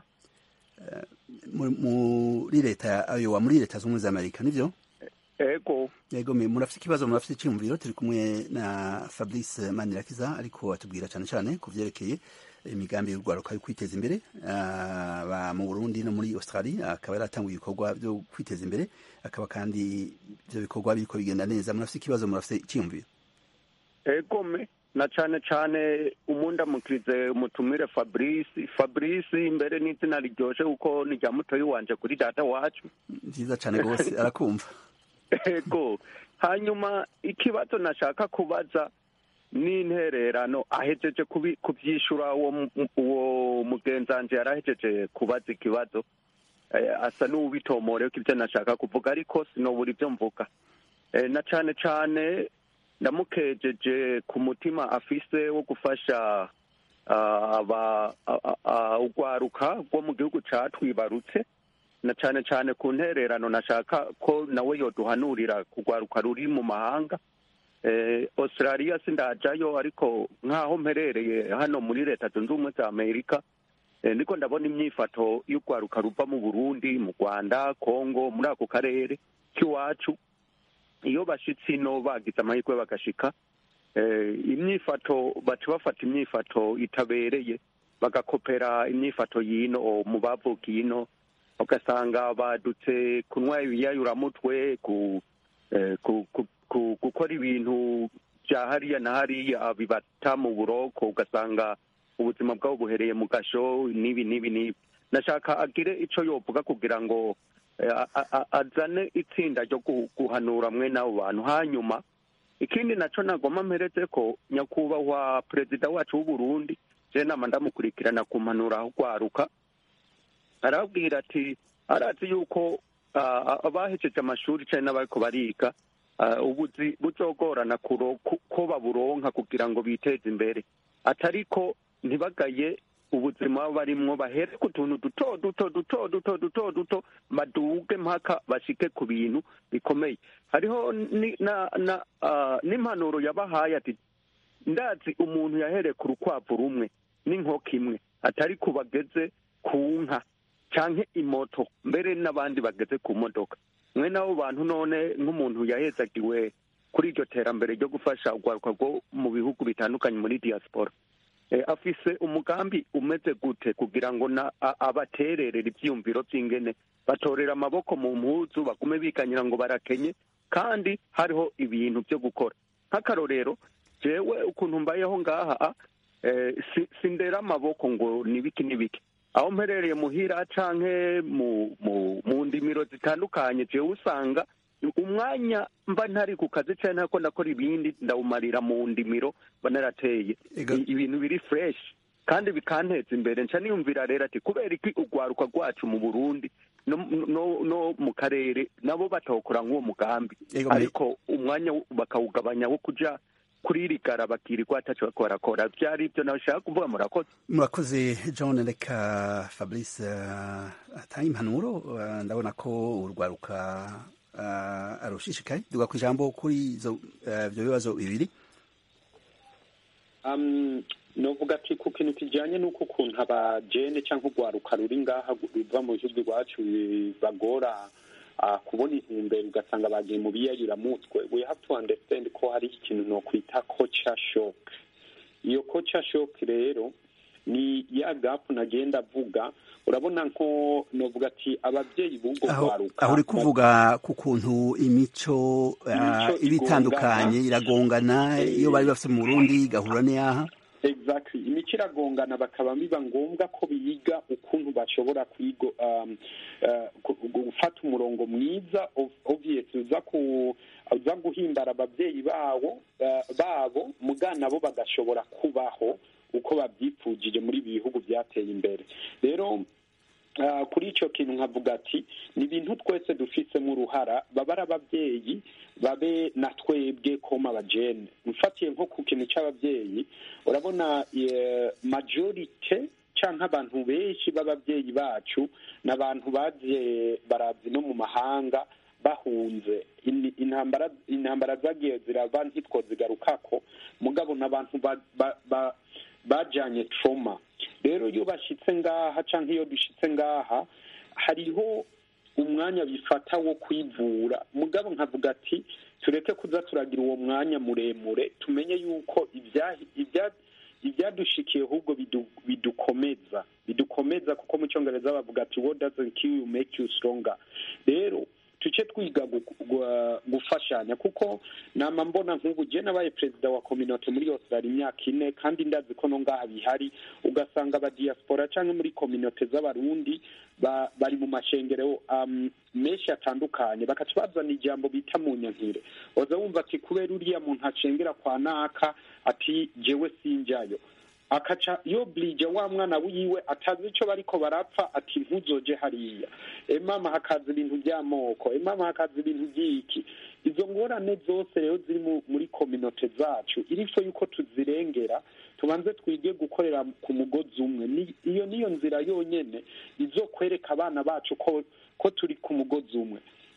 Muri leta ya Iowa, muri leta z'ubumwe za Amerika, nivyo? Ego murafite ikibazo, murafite icyumviro. Turi kumwe na Fabrice Manirakiza ariko atubwira cyane cyane ku byerekeye imigambi y'urwaruka yo kwiteza imbere mu Burundi no muri Australia. Akaba yaratanguye ibikorwa byo kwiteza imbere, akaba kandi ibyo bikorwa biriko bigenda neza. Murafite ikibazo, murafite icyumviro? Egome na cyane cyane umunda mukirize umutumire Fabrice imbere n'izina riryoshe kuko ni rya mutoyi wanje kuri data wacu. Nziza cyane gose, arakumva. Ego, hanyuma ikibazo nashaka kubaza n'intererano ahejeje kubyishura uwo mugenzanje yarahejeje kubaza ikibazo, asa n'ubitomore ko ibyo nashaka kuvuga, ariko sinobura ibyo mvuga. Na cyane cyane ndamukejeje ku mutima afise wo gufasha urwaruka rwo mu gihugu catwibarutse, na cyane cyane ku ntererano nashaka ko nawe yoduhanurira kugwaruka ruri mu mahanga. Australia sindajayo, ariko nk'aho mperereye hano muri leta zunze ubumwe za Amerika niko ndabona imyifato y'urwaruka ruva mu Burundi, mu Rwanda, Kongo, muri ako karere k'iwacu, iyo bashitse ino bagize amahirwe bagashika, imyifato baca bafata imyifato itabereye, bagakopera imyifato y'ino mu bavukiye ino, ugasanga badutse kunywa ibiyayuramutwe, gukora ibintu bya hariya na hariya bibata mu buroko, ugasanga ubuzima bwabo buhereye mu gasho n'ibi. Nashaka agire icyo yovuga kugira ngo azane itsinda ryo guhanura mwe n'abo bantu. Hanyuma ikindi nacyo nagomba mpereze ko nyakubahwa perezida wacu w'u Burundi, je nama ndamukurikirana kumpanura aho kwaruka, arabwira ati arazi yuko abahejeje amashuri cyane n'abariko bariga ubuzi buzogorana ko baburonka kugira ngo biteze imbere, atariko ntibagaye ubuzima barimwo, bahere ku tuntu duto baduge mpaka bashike ku bintu bikomeye. Hariho n'impanuro yabahaye ati ndazi umuntu yahereye ku rukwavu rumwe n'inkoko imwe, atari ko bageze ku nka canke imoto, mbere n'abandi bageze ku modoka. Mwe n'abo bantu none nk'umuntu yahezagiwe kuri iryo terambere ryo gufasha urwaruka rwo mu bihugu bitandukanye muri diaspora, afise umugambi umeze gute kugira ngo abatererera ivyiyumviro vy'ingene batorera amaboko mu mpuzu, bagume biganyira ngo barakenye, kandi hariho ibintu vyo gukora. Nk'akarorero jewe ukuntu mbayeho ngaha, sindera amaboko ngo nibiki nibiki, aho mperereye muhira canke mu ndimiro zitandukanye, jewe usanga umwanya mba ntari ku kazi cyane nako ndakora ibindi ndawumarira mu ndimiro banarateye ibintu biri fresh kandi bikanteza imbere. Nca niyumvira rero ati kubera iki urwaruka rwacu mu Burundi no mu karere nabo batawukora nk'uwo mugambi, ariko umwanya bakawugabanya wo kuja kuririgara bakirirwa ataco bariko barakora. Vyari ivyo nashaka kuvuga. Murakoze John. Reka Fabrice atanga impanuro. Ndabona ko urwaruka arushishikaye, duga ku ijambo kuri ivyo bibazo bibiri. Novuga ati ku kintu kijanye n'uko ukuntu abajene canke urwaruka ruri ngaha ruva mu bihugu iwacu bagora kubona intumbero, ugasanga bagiye mu biyayuramutwe. We have to understand ko hari ikintu no kwita culture shock. Iyo culture shock rero ni ya gap nagenda avuga. Urabona ko novuga ati abavyeyi b'ubwo rwaruka aho uri kuvuga ku kuntu imico ibitandukanye iragongana, iyo bari bafite mu Burundi gahura n'aha. Exactly, imico iragongana, bakaba biba ngombwa ko biga ukuntu bashobora gufata umurongo mwiza obviously uza guhimbara abavyeyi babo mugana bo bagashobora kubaho uko babyipfujije muri bihugu byateye imbere. Rero kuri ico kintu nkavuga ati ni ibintu twese dufisemo uruhara, baba ari abavyeyi babe na twebwe koma abajene. Mfatiye nko ku kintu c'abavyeyi, urabona majorite canke abantu benshi b'abavyeyi bacu n'abantu baje barazi no mu mahanga bahunze intambara zagiye ziraba ntitwozigarukako, mugabo n'abantu bajanye trauma. Rero iyo bashitse ngaha canke iyo dushitse ngaha, hariho umwanya bifata wo kwivura, mugabo nkavuga ati tureke kuza turagira uwo mwanya muremure, tumenye yuko ibyadushikiye ahubwo bidukomeza kuko mu Cyongereza bavuga ati what doesn't kill you make you stronger. Rero tuce twiga gufashanya, kuko nama mbona nk'ubu je nabaye perezida wa communauté muri Australia imyaka 4, kandi ndazi ko no ngaha bihari, ugasanga aba diaspora canke muri communauté z'abarundi bari mu mashengero menshi atandukanye, bakaca bazana ijambo bita mu nyankire. Oza wumva ati kubera uriya muntu acengera kwa naka ati jewe sinjayo, akaca yoblije wa mwana wiwe atazi ico bariko barapfa, ati ntuzoje hariya. Mama hakaza ibintu by'amoko, mama hakaza ibintu by'iki. Izo ngorane zose rero ziri muri communauté zacu, irifo yuko tuzirengera, tubanze twige gukorera ku mugozi umwe. Niyo nzira yonyene izokwereka abana bacu ko turi ku mugozi umwe.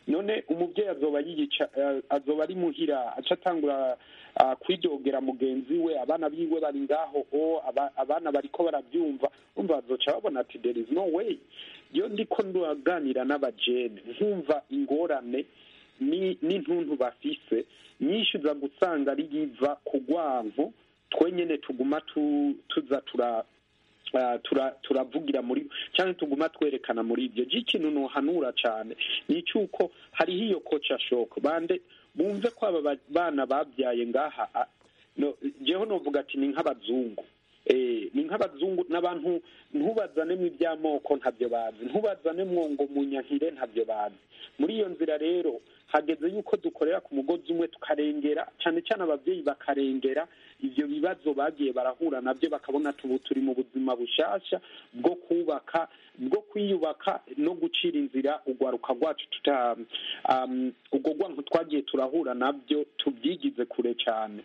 none umubyeyi azoba yiyica azoba ari muhira aca atangura kwidogera mugenzi we abana biwe bari ngaho abana bariko barabyumva umva bazoca babona ati there is no way. iyo ndiko ndaganira n'abajene nkumva ingorane n'intuntu bafise nyinshi uza gusanga ari yiva ku rwanvu twenyene tuguma tuza turavugira muri cyangwa tuguma twerekana muri ibyo ikintu nohanura cyane ni cyuko hariho iyo koca shoko bande bumve ko aba bana babyaye ngaha jeho novuga ati ni nk'abazungu ni nk'abazungu n'abantu ntubazanemo iby'amoko ntabyo bazi ntubazanemo ngo munyahire ntabyo bazi. muri iyo nzira rero hageze yuko dukorera ku mugozi umwe tukarengera cyane cyane ababyeyi bakarengera ibyo bibazo bagiye barahura nabyo bakabona turi mu buzima bushasha bwo kubaka bwo kwiyubaka no gucira inzira urwaruka rwacu ubwo rwanku twagiye turahura nabyo tubyigize kure cyane.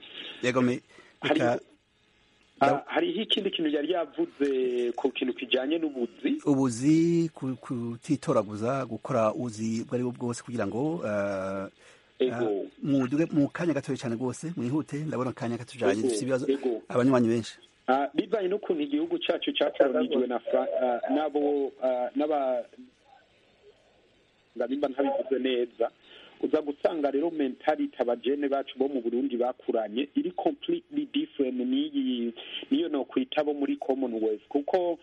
hariho ikindi kintu yari yavuze ku kintu kijyanye ubuzi kutitoraguza gukora ubuzi ubwo ari bwo bwose kugira ngo mu kanya gatoya cyane rwose mwihute ndabona akanya katujanye dufite ibibazo abanywanyi benshi bivanye n'ukuntu igihugu cyacu cyakoronijwe nimba ntabivuze neza uza gusanga rero mentality abajene bacu bo mu Burundi bakuranye iri completely different niyo no kwita bo muri Commonwealth kuko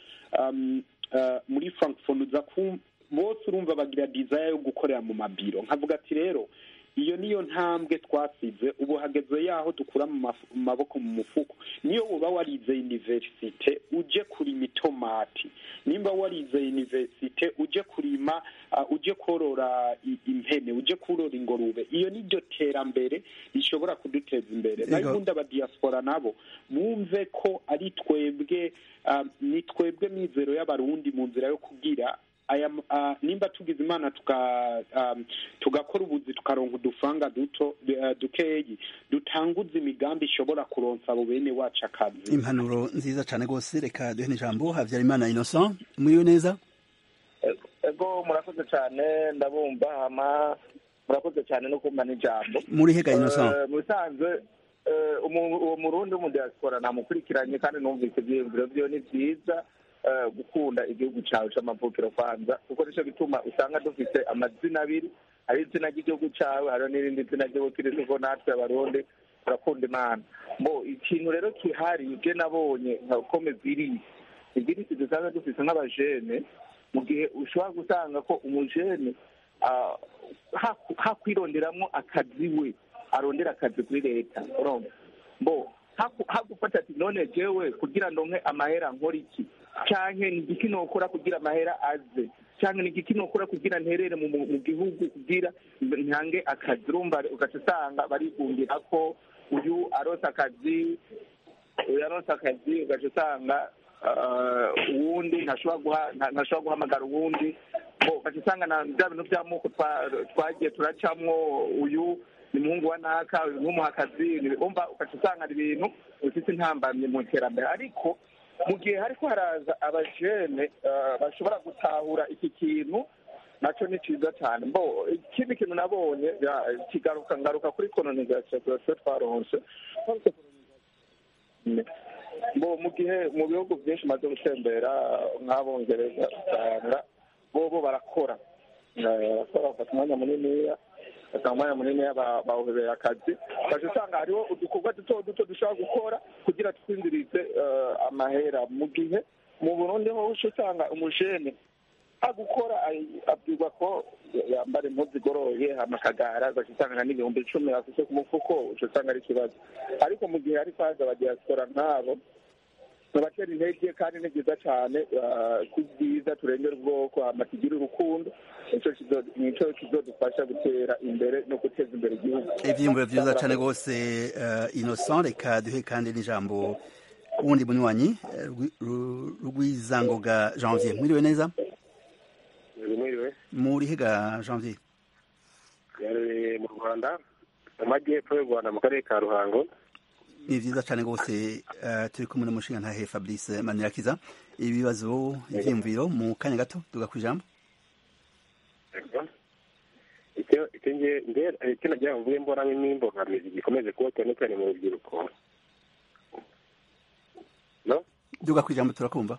muri Frankfurt uza bose urumva bagira desire yo gukorera mu mabiro nkavuga ati rero iyo niyo ntambwe twasize ubu hageze yaho dukura mu maboko mu mufuko niyo uba warize universite uje kurima itomati nimba warize universite uje kurima uje korora impene uje korora ingurube iyo niryo terambere rishobora kuduteza imbere n'ubundi aba diaspora nabo bumve ko ari twebwe ni twebwe mizero y'abarundi mu nzira yo kugira nimba tugize imana tugakora ubuzi tukaronka udufanga dukeyi dutanguza imigambi ishobora kuronsa abo bene wacu akazi. Impanuro nziza cyane rwose reka duhe n'ijambo Habyarimana Innocent muriwe neza. Ego murakoze cyane ndabumva murakoze cyane no kumva n'ijambo muri hega Innocent musanzwe uwo murundi mu diaspora namukurikiranye kandi numvise ibyiyumviro byo ni byiza gukunda igihugu cyawe c'amavukiro kwanza kuko nico gituma usanga dufite amazina abiri hari izina ry'igihugu cyawe hari n'irindi zina ry'ubukirisitu ko natwe abarundi turakunda Imana. Ikintu rero kihari je nabonye nka komeza ibirisi dusanga dufite nk'abajene mu gihe ushobora gusanga ko umujene hakwironderamo akazi we arondera akazi kuri leta urumva hagufata ati none jewe kugira ndonke amahera nkora iki canke ni igiki nokora kugira amahera aze canke ni igiki nokora kugira nterere mu gihugu kugira ntange akazi urumva ugaca usanga barigungira ko uyu aronse akazi ugaca usanga uwundi ntashobora guhamagara uwundi ugaca usanga na bya bintu by'amoko twagiye turacamwo uyu ni muhungu wa naka uyu n'umuha akazi umva ugaca usanga ari ibintu bifite intambamye mu iterambere ariko mu gihe hariko haraza abajene bashobora gutahura iki kintu naco ni ciza cyane ikindi kintu nabonye ngaruka kuri colonization twaronse mu gihe mu bihugu byinshi maze gutembera nk'abongereza usanga bo barakora bafata umwanya munini bawuhebera akazi ugaca usanga hariho udukorwa duto dushobora gukora kugira twinjirize amahera mu gihe mu Burundi ho usanga umujene agukora abwirwa ko yambara impuzu igoroye amakagara ugaca usanga n'ibihumbi 10 afite ku mufuko ugaca usanga ari ikibazo ariko mu gihe hariko haza abadiaspora nk'abo tubatera intege kandi ni byiza cyane ku byiza turengera ubwoko amatigira urukundo nico kizodufasha gutera imbere no guteza imbere igihugu. Ivyiyumviro vyiza cyane rwose Innocent reka duhe kandi n'ijambo wundi munywanyi Rugwizangoga Janvier mwiriwe neza. Mwiriwe muri hega Janvier yari mu Rwanda mu majyepfo y'u Rwanda mu karere ka Ruhango. Ni vyiza cyane rwose turi kumwe n'umushinga ntahe Fabrice Manirakiza ibibazo ivyiyumviro mu kanya gato tugakwijambo. kino gihe mvuye mbona n'imbogamizi gikomeje kuba cyane cyane mu rubyiruko no duga ku ijambo turakumva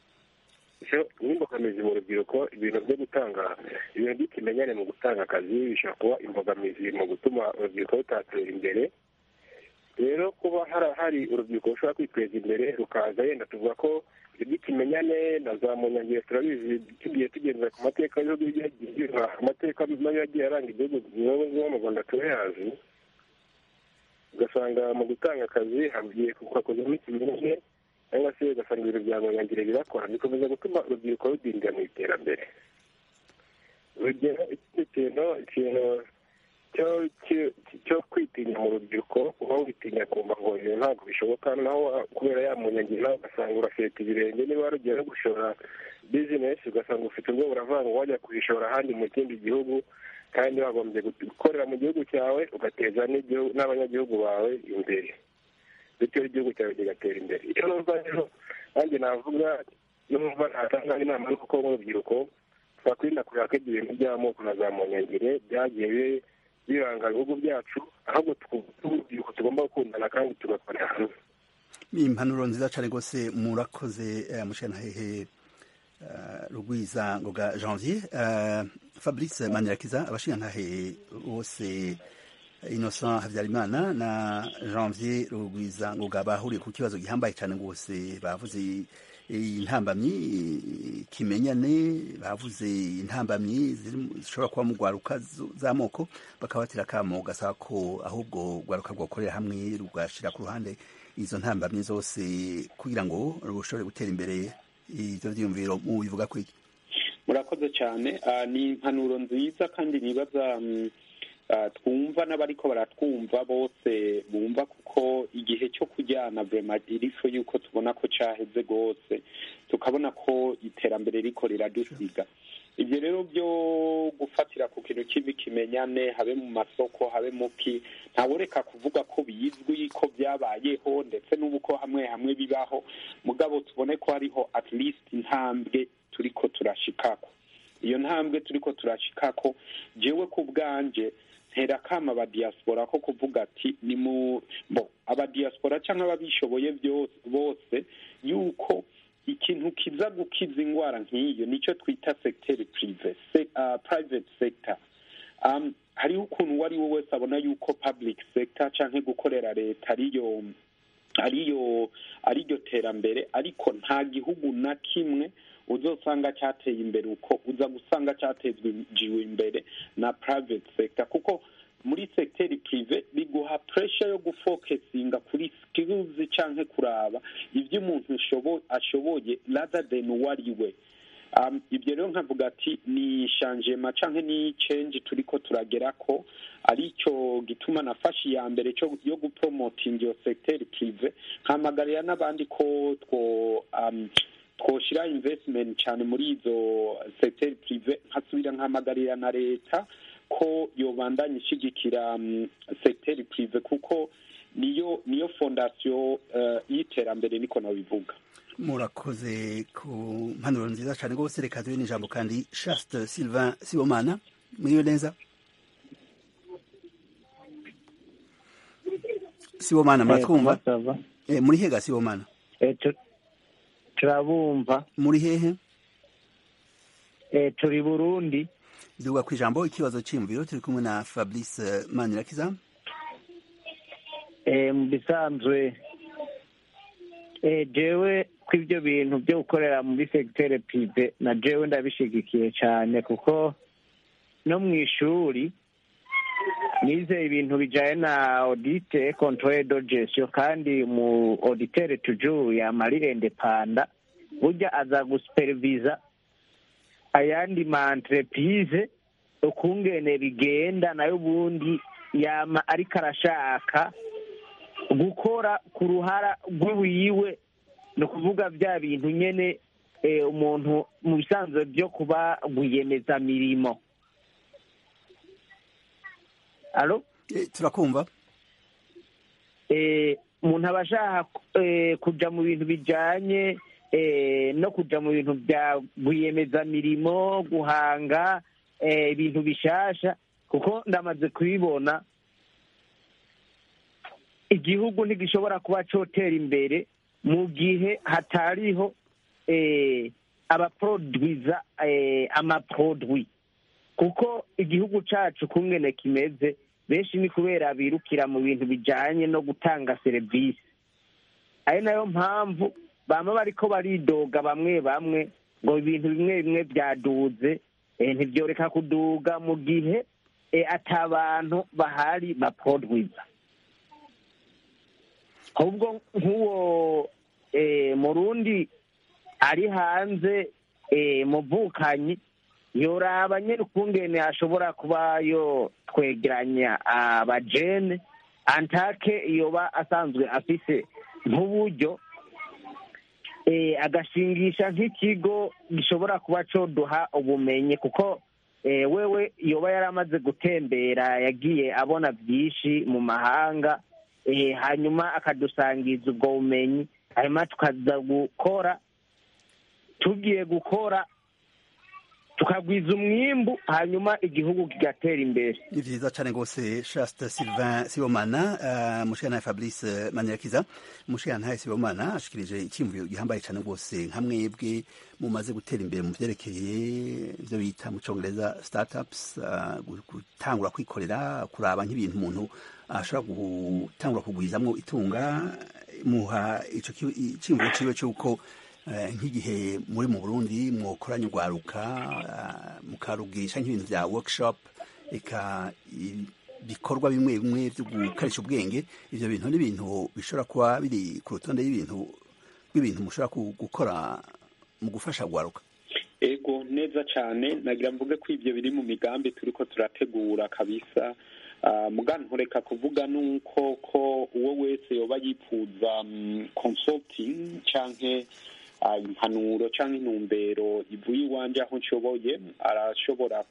n'imbogamizi mu rubyiruko ibintu byo gutanga ibintu by'ikimenyane mu gutanga akazi bishobora kuba imbogamizi mu gutuma urubyiruko rutatera imbere rero kuba hari urubyiruko rushobora kwiteza imbere rukaza yenda tuvuga ko iby'ikimenyane na za munyangiro turabizi tugiye tugenda ku mateka y'ibihugu amateka mabi yagiye aranga igihugu nko mu Rwanda turayazi ugasanga mu gutanga akazi hagiye kugakozamo ikimenyane cyangwa se ugasanga ibintu bya munyangiro birakora bikomeza gutuma urubyiruko rudindira mu iterambere urugero ikintu cyo kwitinya mu rubyiruko uba witinya kumva ngo ibintu ntabwo bishoboka naho kubera ya munyangiro nawe ugasanga urafeta ibirenge niba warugiye no gushora bizinesi ugasanga ufite ubwo uravanga wajya kubishora ahandi mu kindi gihugu kandi wagombye gukorera mu gihugu cyawe ugateza n'abanyagihugu bawe imbere bityo igihugu cyawe kigatera imbere iyo numva rero nanjye navuga numva natanga inama y'uko nk'urubyiruko twakwirinda kureba ko ibintu by'amoko na za munyangire byagiye biranga ibihugu byacu ahubwo urubyiruko tugomba gukundana kandi tugakorera hamwe ni impanuro nziza cyane rwose murakoze mushanahehe Rugwiza Ngoga Janvier Fabrice Manirakiza abashingantahe bose Innocent Habyarimana na Janvier Rugwiza Ngoga bahuriye ku kibazo gihambaye cyane rwose bavuze intambamyi kimenyane bavuze intambamyi zishobora kuba mu gwaruka z'amoko bakabatira kamo gasaba ko ahubwo gwaruka rwakorera hamwe rugashira ku ruhande izo ntambamyi zose kugira ngo rushobore gutera imbere ivyo vyiyumviro mu bivuga ko iki murakoze cyane ni impanuro nziza kandi nibaza twumva n'abariko baratwumva bose bumva kuko igihe cyo kujyana vraiment irifo yuko tubona ko caheze gose tukabona ko iterambere riko riradusiga ibyo rero byo gufatira ku kintu kibi kimenyane habe mu masoko habe muki ntaworeka kuvuga ko bizwi ko byabayeho ndetse n'ubuko hamwe hamwe bibaho mugabo tubone ko hariho at least intambwe turiko turashikako iyo ntambwe turiko turashikako jewe ku bwanje ntera kama aba diaspora ko kuvuga ati ni mu aba diaspora cyangwa ababishoboye bose yuko ikintu kiza gukiza ingwara nk'iyo nicyo twita secteur privé private sector hariho ukuntu uwo ari we wese abona yuko public sector canke gukorera leta ariyo terambere ariko nta gihugu na kimwe uzosanga cyateye imbere uko uza gusanga cyatezwe imbere na private sector kuko muri secteur privé biguha pressure yo gufocusinga kuri skills canke kuraba ivyo umuntu ashoboye rather than wariwe ibyo rero nkavuga ati ni changement canke ni change turiko turagera ko aricyo gituma nafashe ya mbere cyo yo gupromoting iyo secteur privé nkamagarira n'abandi ko twoshira investment cyane muri izo secteur privé nkasubira nkamagarira na leta ko yobandanya ishigikira secteur privé kuko niyo fondation y'iterambere niko nabivuga murakoze ku mpanuro nziza cyane rwose reka duhe n'ijambo kandi Chaste Sylvain Sibomana muriyo neza Sibomana muratwumva muri hega Sibomana turabumva muri hehe turi Burundi duga ku ijambo ikibazo cy'imviro turi kumwe na Fabrice Manirakiza mu bisanzwe jewe kw'ibyo bintu byo gukorera muri secteur privé na jewe ndabishigikiye cyane kuko no mu ishuri nize ibintu bijanye na audit contrôle de gestion kandi mu auditeur toujours yamari independant burya aza gusupervisa ayandi ma entreprise ukungene bigenda nayo bundi yama ariko arashaka gukora ku ruhara rw'iwiwe no kuvuga bya bintu nyene umuntu mu bisanzwe byo kuba gwiyemeza mirimo. Allo turakumva umuntu abashaka kuja mu bintu bijanye no kuja mu bintu bya gwiyemeza mirimo guhanga ibintu bishasha kuko ndamaze kubibona igihugu ntigishobora kuba cotera imbere mu gihe hatariho abaproduiza amaprodwi, kuko igihugu cacu kungene kimeze benshi ni kubera birukira mu bintu bijanye no gutanga serivisi. ari nayo mpamvu bama bariko baridoga bamwe bamwe ngo ibintu bimwe bimwe byaduze, ntibyoreka kuduga mu gihe atabantu bahari baprodwiza. ahubwo nk'uwo murundi ari hanze muvukanyi yoraba nyene ukungene ashobora kuba yo twegeranya abajene antake yoba asanzwe afise nk'uburyo agashingisha nk'ikigo gishobora kuba coduha ubumenyi, kuko wewe yoba yaramaze gutembera yagiye abona byinshi mu mahanga, hanyuma akadusangiza ubwo bumenyi, hanyuma tukaza gukora, tugiye gukora tukagwiza umwimbu, hanyuma igihugu kigatera imbere. Ni vyiza cane rwose. Shasta Sylvain Sibomana, mushikana Fabrice Manirakiza, mushikana Sibomana ashikirije icyumviro gihambaye cane rwose nka mwebwe mumaze gutera imbere mu vyerekeye ivyo bita mu congereza startups, gutangura kwikorera, kuraba nk'ibintu umuntu ashobora gutangura kugwizamwo itunga. Muha ico cyumviro ciwe cy'uko nk'igihe muri mu Burundi mwokoranye urwaruka mukarugisha nk'ibintu vya workshop, eka bikorwa bimwe bimwe vyo gukarisha ubwenge, ivyo bintu n'ibintu bishobora kuba biri ku rutonde rw'ibintu mushobora gukora mu gufasha urwaruka. Ego, neza cane. Nagira mvuge ko ivyo biri mu migambi turiko turategura kabisa. Mugani ntureka kuvuga nuko ko uwo wese yoba yipfuza consulting canke impanuro canke intumbero ivuye iwanje aho nshoboye, arashobora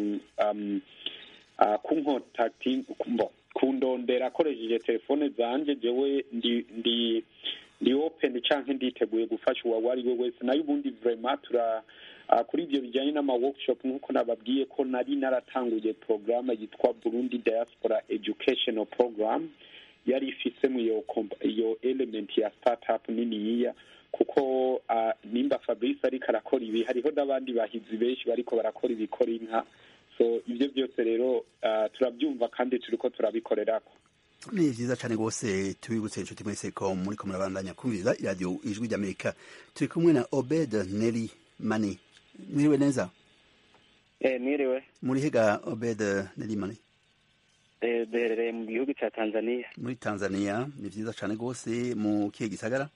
kunkontakti kundondera akoresheje telefone zanje. jewe ndi open canke nditeguye gufasha uwo ari we wese. nayo ubundi vraiment kuri ibyo bijyanye n'ama workshop nk'uko nababwiye ko nari naratanguye programme yitwa Burundi Diaspora Educational Program, yari ifisemo iyo element ya startup niniya, kuko nimba Fabrice ariko arakora ibi, hariho n'abandi bahizi benshi bariko barakora ibikora inka. So ivyo byose rero turabyumva kandi turiko turabikorerako. Ni vyiza cane rwose. Tubibutse inshuti mwese ko muriko murabandanya kumviriza iradiyo Ijwi ry'Amerika. Turi kumwe na Obed Neri Mani. Mwiriwe neza? Mwiriwe. Muri hega Obed Neri Mani? Duherereye mu gihugu ca Tanzania. Muri Tanzania. Ni vyiza cane rwose. Mu kihe gisagara?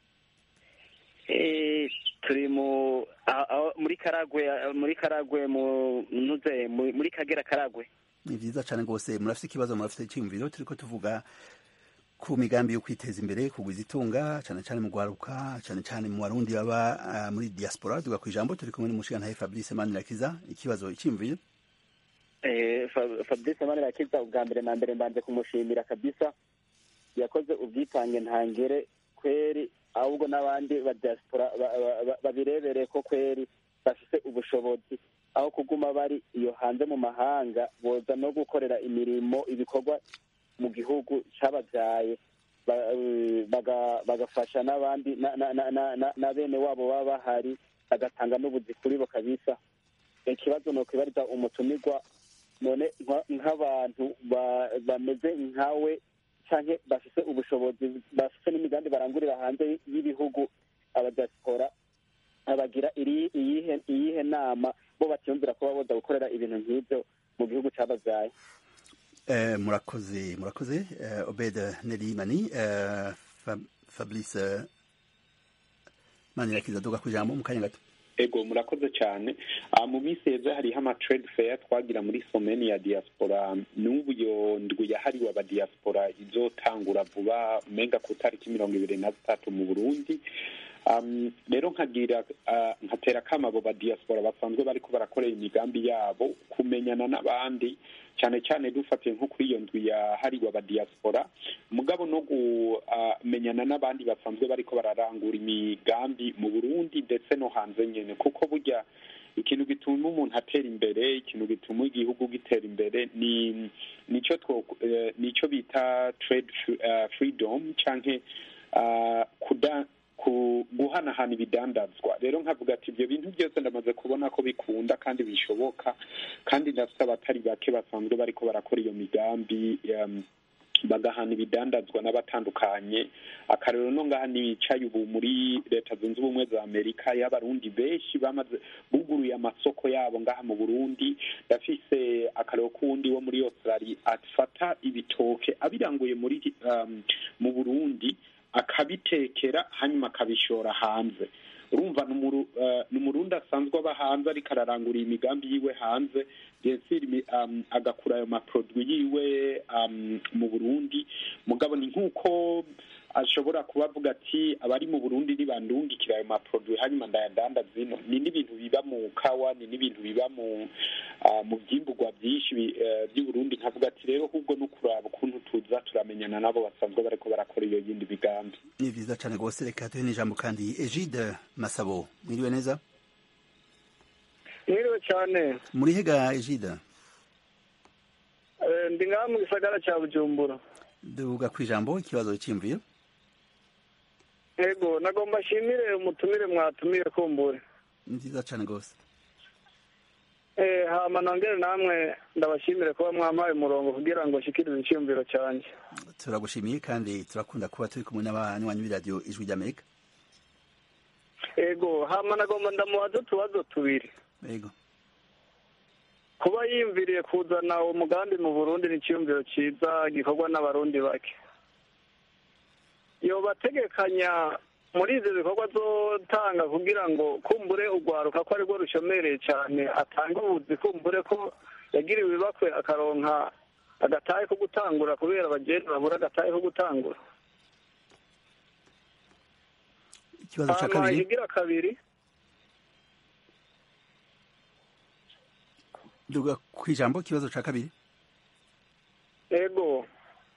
Turi muri Karagwe muri Kagera Karagwe. Ni vyiza cane rwose. Murafite ikibazo, murafite icyumviro? Turiko tuvuga ku migambi yo kwiteza imbere, kugwiza itunga, cane cane mu gwaruka, cane cane mu Barundi baba muri diaspora. Tuga ku ijambo turi kumwe n'umushikana Fabrice Manirakiza. Ikibazo, icyumviro? Fabrice Manirakiza, ubwa mbere na mbere mbanze kumushimira kabisa, yakoze ubwitange ntangere kweri, ahubwo n'abandi ba diaspora babirebere ko kweri bafise ubushobozi, aho kuguma bari iyo hanze mu mahanga, boza no gukorera imirimo ibikorwa mu gihugu cabavyaye, bagafasha n'abandi na bene wabo baba bahari, bagatanga n'ubuzi kuri bo kabisa. Ikibazo no kwibariza umutumirwa, none nk'abantu bameze nkawe canke bafise ubushobozi, bafise n'imigambi barangurira hanze y'ibihugu, abadiaspora abagira iyihe nama bo batiyumvira kuba boza gukorera ibintu nk'ivyo mu gihugu cabavyaye? Murakoze Obed Neri Mani. Fabrice Manirakiza, duga ku ijambo mu kanya gato. Ego, murakoze cyane. Mu minsi yeze hariho ama trade fair twagira muri someni ya diaspora. N'ubu iyo ndwi yahariwe aba diaspora izotangura vuba, umenga ku tariki 23 mu Burundi. Rero nkatera kama abo ba diaspora basanzwe bariko barakorera imigambi yabo, kumenyana n'abandi, cyane cyane dufatiye nko kuri iyo ndwi yahariwe aba diaspora, mugabo no kumenyana n'abandi basanzwe bariko bararangura imigambi mu Burundi ndetse no hanze nyene, kuko burya ikintu gituma umuntu atera imbere, ikintu gituma igihugu gitera imbere ni nico bita trade freedom canke guhanahana ibidandazwa. Rero nkavuga ati ibyo bintu byose ndamaze kubona ko bikunda kandi bishoboka, kandi ndafite abatari bake basanzwe bariko barakora iyo migambi bagahana ibidandazwa n'abatandukanye. Akarero no ngaha nicaye ubu muri leta zunze ubumwe za Amerika, y'abarundi benshi bamaze buguruye amasoko yabo ngaha mu Burundi. Ndafise akarero kundi wo muri Australia afata ibitoke abiranguye muri mu Burundi akabitekera hanyuma akabishora hanze. Urumva n'umurundi asanzwe aba hanze ariko ararangura imigambi yiwe hanze, agakura ayo maproduit yiwe mu Burundi. Mugabo ni nk'uko ashobora kubavuga ati abari mu Burundi nibandungikira ayo maproduit hanyuma ndayadandaza zino. Ni n'ibintu biba mu kawa, ni n'ibintu biba mu byimburwa byinshi by'Uburundi. Nkavuga ati rero ahubwo no kuraba ukuntu tuza turamenyana nabo basanzwe bariko barakora iyo yindi migambi. Ni vyiza cane rwose. Reka tuhe n'ijambo kandi Egide Masabo, mwiriwe neza? Mwiriwe cyane. Muri hega Egide? Ndi ngaha mu gisagara ca Bujumbura. Duga kwijambo, ikibazo cy'imviro. Ego, nagomba shimire umutumire mwatumiye kumbure. Ni vyiza cane rwose. Hama nongere namwe ndabashimire kuba mwampaye umurongo kugira ngo shikirize icyumviro cyanjye. Turagushimiye kandi turakunda kuba turi kumwe n'abanywanyi b'iradiyo Ijwi ry'Amerika. Ego, hama nagomba ndamubaza utubazo tubiri. Ego. Kuba yiyumviriye kuzana umugambi mu Burundi ni icyumviro cyiza gikorwa n'abarundi bake. Yobategekanya muri ivyo bikorwa azotanga kugira ngo kumbure urwaruka ko arirwo rushomereye cyane atanga ubuzi, kumbure ko yagiriwe ibakwe akaronka agatahe ko gutangura kubera abageni babura agatahe ko gutangura. Ikibazo ca kabiri. Ikigira kabiri. Duga kwijambo, ikibazo ca kabiri. Ego.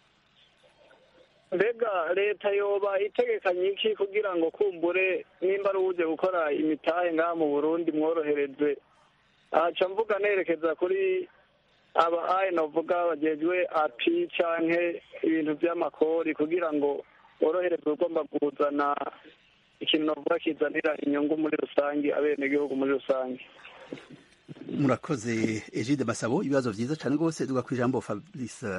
Mbega leta yoba itegekanye iki kugira ngo kumbure nimba ari uje gukora imitahe ngaha mu Burundi mworohereze? Aca mvuga nerekeza kuri aba novuga bagejwe api canke ibintu by'amakori kugira ngo worohereze ugomba kuzana ikintu novuga kizanira inyungu muri rusange abenegihugu muri rusange. Murakoze Egide Masabo, ibibazo vyiza cane rwose. Duga kwijambo Fabrice.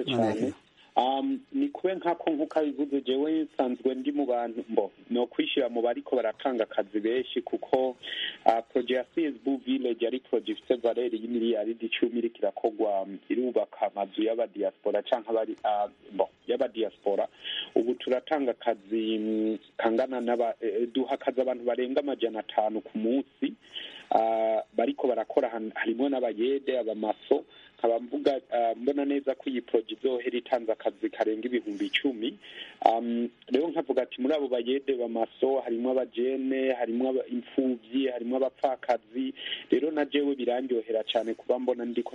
Ni kube nk'uko abivuze, jewe nsanzwe ndi mu bantu no kwishira mu bariko baratanga akazi benshi, kuko projet ya CSB Village ari projet ifite valeur y'imiliyaridi 10 iriko irakogwa, irubaka amazu y'abadiaspora canke abari y'abadiaspora. Ubu turatanga akazi kangana duha akazi abantu barenga 500 ku munsi bariko barakora, harimo n'abayede, abamaso. Nkaba mvuga mbona neza ko iyi projet izohera itanze akazi karenga 10,000. Rero nkavuga ati muri abo bayede bamaso harimo abajene, harimo imfuvyi, harimo abapfakazi. Rero na jewe birandyohera cyane kuba mbona ndiko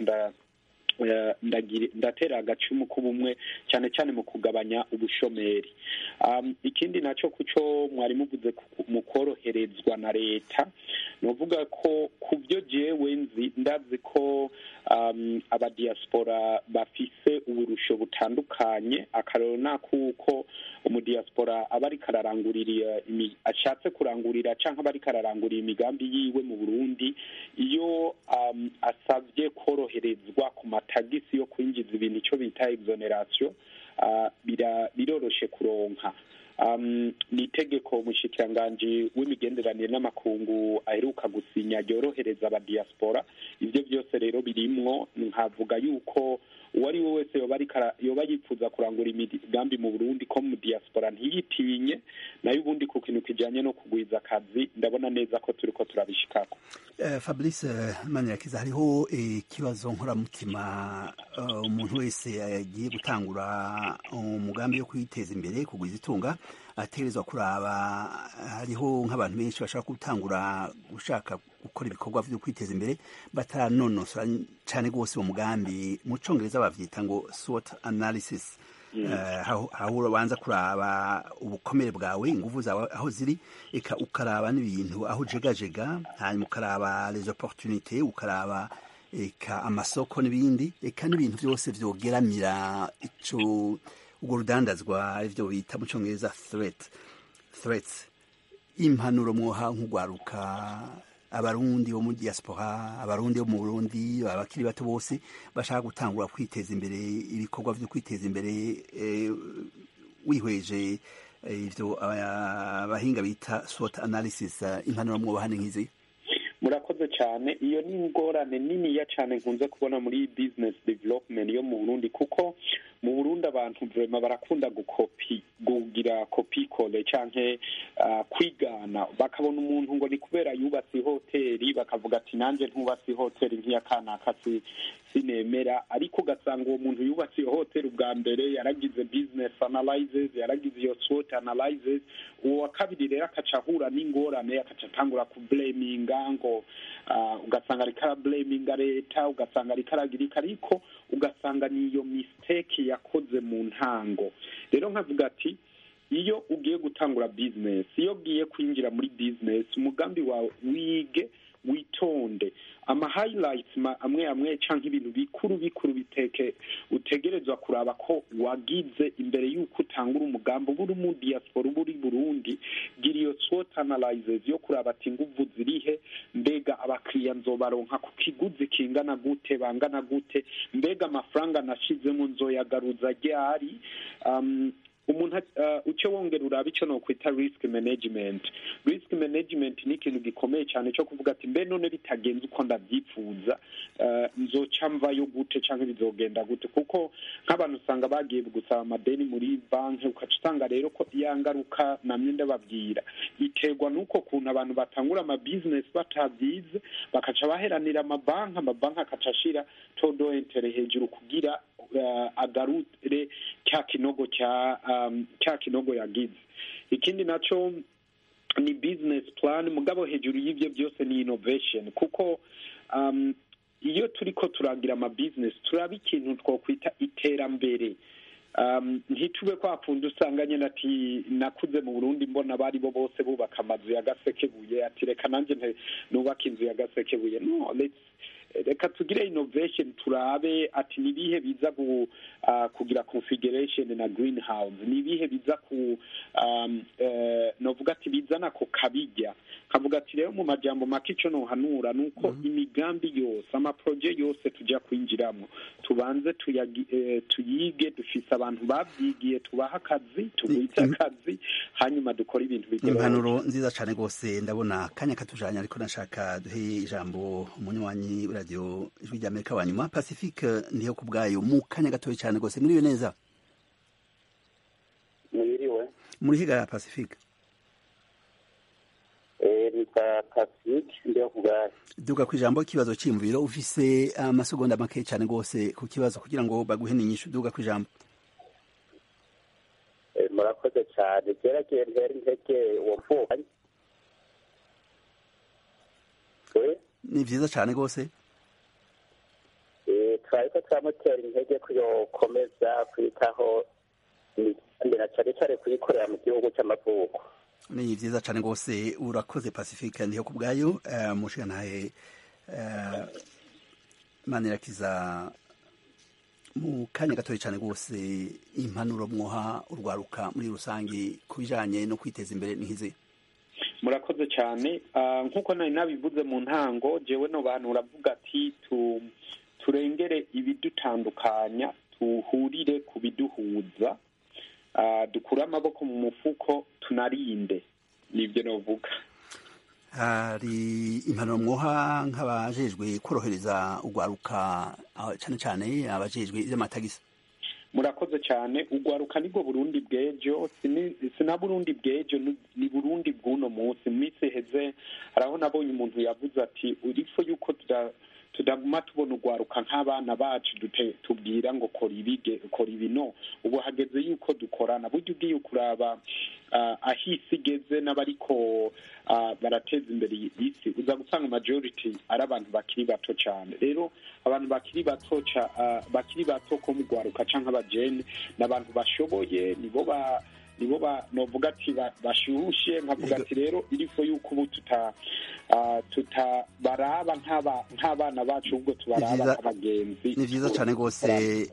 ndatera agacumu k'ubumwe cyane cyane mu kugabanya ubushomeri. Ikindi naco kuco mwari muvuze mu koroherezwa na leta, novuga ko kubyo jewe ndazi ko abadiaspora bafise uburusho butandukanye. Akarero nakuko umudiaspora abari kararangurira ashatse kurangurira canke abari kararangurira imigambi yiwe mu Burundi, iyo asavye koroherezwa ku matagisi yo kwinjiza ibintu ico bita exoneration, biroroshe kuronka. Ni itegeko umushikiranganji w'imigenderanire n'amakungu aheruka gusinya ryorohereza abadiaspora. Ivyo byose rero birimwo. Nkavuga yuko uwari we wese yoba yifuza kurangura imigambi mu Burundi ko mu diaspora ntiyitinye, nayo ubundi ku kintu kijanye no kugwiza akazi ndabona neza ko turiko turabishikako. Fabrice Manirakiza, hariho ikibazo nkoramutima. Umuntu wese yagiye gutangura umugambi wo kwiteza imbere, kugwiza itunga, ategerezwa kuraba. Hariho nk'abantu benshi bashaka gutangura gushaka gukora ibikorwa vyo kwiteza imbere bataranonosora cyane rwose uwo mugambi. Mu Congereza bavyita ngo SWOT analysis. aho urabanza kuraba ubukomere bwawe ingufu zawe aho ziri eka ukaraba n'ibintu aho ujegajega hanyuma ukaraba les opportunités ukaraba eka amasoko n'ibindi eka n'ibintu byose vyogeramira ico urwo rudandazwa arivyo bita mu congereza threats impanuro mwoha nk'ugwaruka abarundi bo muri diaspora abarundi bo mu Burundi abakiri bato bose bashaka gutangura kwiteza imbere ibikorwa vyo kwiteza imbere wihweje ivyo abahinga bita SWOT analysis impanuro mwobaha nk'izi. Murakoze cyane. Iyo ni ingorane niniya cyane nkunze kubona muri business development yo mu Burundi, kuko mu Burundi abantu vraiment barakunda kugira copy call canke kwigana, bakabona umuntu ngo ni kubera yubatse hoteli bakavuga ati nanje ntubatse hoteli nk'iya kanaka sinemera, ariko ugasanga uwo muntu yubatse hoteli ubwa mbere yaragize business analysis, yaragize iyo SWOT analysis, uwo wa kabiri rero akaca ahura n'ingorane akaca atangura kublaminga ngo ugasanga ariko arablaminga leta, ugasanga ariko aragirika, ariko ugasanga niyo mistake yakoze mu ntango. Rero nkavuga ati iyo ugiye gutangura business, iyo ugiye kwinjira muri business, umugambi wawe wige witonde ama highlights amwe canke ibintu bikuru utegerezwa kuraba ko wagize imbere yuko utangura umugambi buri mu diaspora buri Burundi. Gira iyo SWOT analysis yo kuraba ati nguvu zirihe, mbega abakiriya nzobaronka ku kiguzi kingana gute, bangana gute, mbega amafaranga nashizemo nzoyagaruza ryari. Umuntu ucyo wongera uraba icyo no kwita risk management ni ikintu gikomeye cyane cyo kuvuga ati mbe none bitagenze uko ndabyifuza nzoca mvayo gute cyangwa bizogenda gute, kuko nk'abantu usanga bagiye gusaba amadeni muri banki ukaca usanga rero ko iyangaruka namye ndababwira iterwa nuko kuntu abantu batangura ama business batabyize bakaca baheranira amabanki akaca ashira todo intere hejuru kugira agarure cya kinogo yagize. Ikindi naco ni business plan, mugabo hejuru y'ivyo byose ni innovation, kuko iyo turiko turagira ama business turaba ikintu twokwita iterambere. Ntitube kwa pfundu usanganye nati nakuze mu Burundi mbona bari bo bose bubaka amazu ya Gasekebuye ati reka nanje nubaka inzu ya Gasekebuye. No, reka tugire innovation, turabe ati nibihe biza kugira configuration na greenhouse, nibihe biza novuga ati bizana ko kabijya kavuga ati rero mu majambo makico no hanura nuko imigambi yose ama project yose tujya kwinjiramo tubanze tuyige, dufise abantu babyigiye tubaha akazi, tubita akazi, hanyuma dukora ibintu bigera. Impanuro nziza cyane gose, ndabona kanya katujanya, ariko nashaka duhe ijambo umunywanyi radio ijwi rya Amerika wa nyuma Pacifique ndiyo kubgayo mu kanya gatoye cyane gose. Muri neza mwiriwe muri higa Pacifique nika Pacifique ndiyo kubgayo duka kwijambo kibazo cyimviro ufise amasegonda make cyane gose ku kibazo kugira ngo baguhe ninyishu. Duka kwijambo. Murakoze cyane geragere intege wopfuka ni vyiza cyane gose. Twariko turamutera intege kuyokomeza kwitaho ndera cyane kuyikorera mu gihugu cy'amavuko. Ni vyiza cyane gose, urakoze Pacifique ndiho kubgayo. Mushika naye Manirakiza mu kanya gatoye cyane gose, impanuro mwoha urwaruka muri rusangi kubijanye no kwiteza imbere nihize. Murakoze cyane. Nkuko nari nabivuze mu ntango, jewe no bantu uravuga ati turengere ibidutandukanya, tuhurire kubiduhuza, dukure amaboko mu mufuko, tunarinde. Nibyo novuga. Hari impanuro mwoha nk'abajejwe korohereza urwaruka cyane cyane abajejwe iby'amatagisi? Murakoze cyane. Urwaruka nibwo Burundi bw'ejo, sina Burundi bw'ejo, ni Burundi bw'uno munsi. Mu minsi heze haraho nabonye umuntu yavuze ati urifo yuko tudaguma tubona urwaruka nk'abana bacu tubwira ngo kora ibi no ubu hageze yuko dukorana burya ugiye kuraba aho isi igeze n'abariko barateza imbere isi uza gusanga majority ari abantu bakiri bato cyane rero abantu bakiri bato ko mu rwaruka canke abajene n'abantu bashoboye nibo novuga ati bashuhushe nkavuga ati rero irifo yuko ubu tutabaraba nk'abana bacu ubwo tubaraba nk'abagenzi. Ni vyiza cane rwose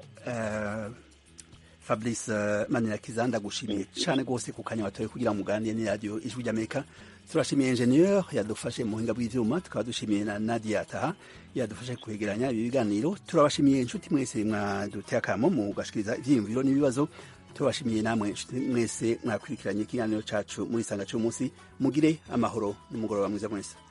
Fabrice Manirakiza ndagushimiye cane rwose ku kanya watoye kugira muganire ni radio Ijwi ry'Amerika. Turashimiye ingenieur yadufashe mu buhinga bw'ivyuma, tukaba dushimiye na Nadia Taha yadufashe kwegeranya ibi biganiro. Turabashimiye inshuti mwese mwaduteye akamo mu gashikiriza ivyiyumviro n'ibibazo. Turabashimiye namwe inshuti mwese mwakurikiranye ikiganiro cacu muri sanga cy'umunsi. Mugire amahoro n'umugoroba mwiza mwese.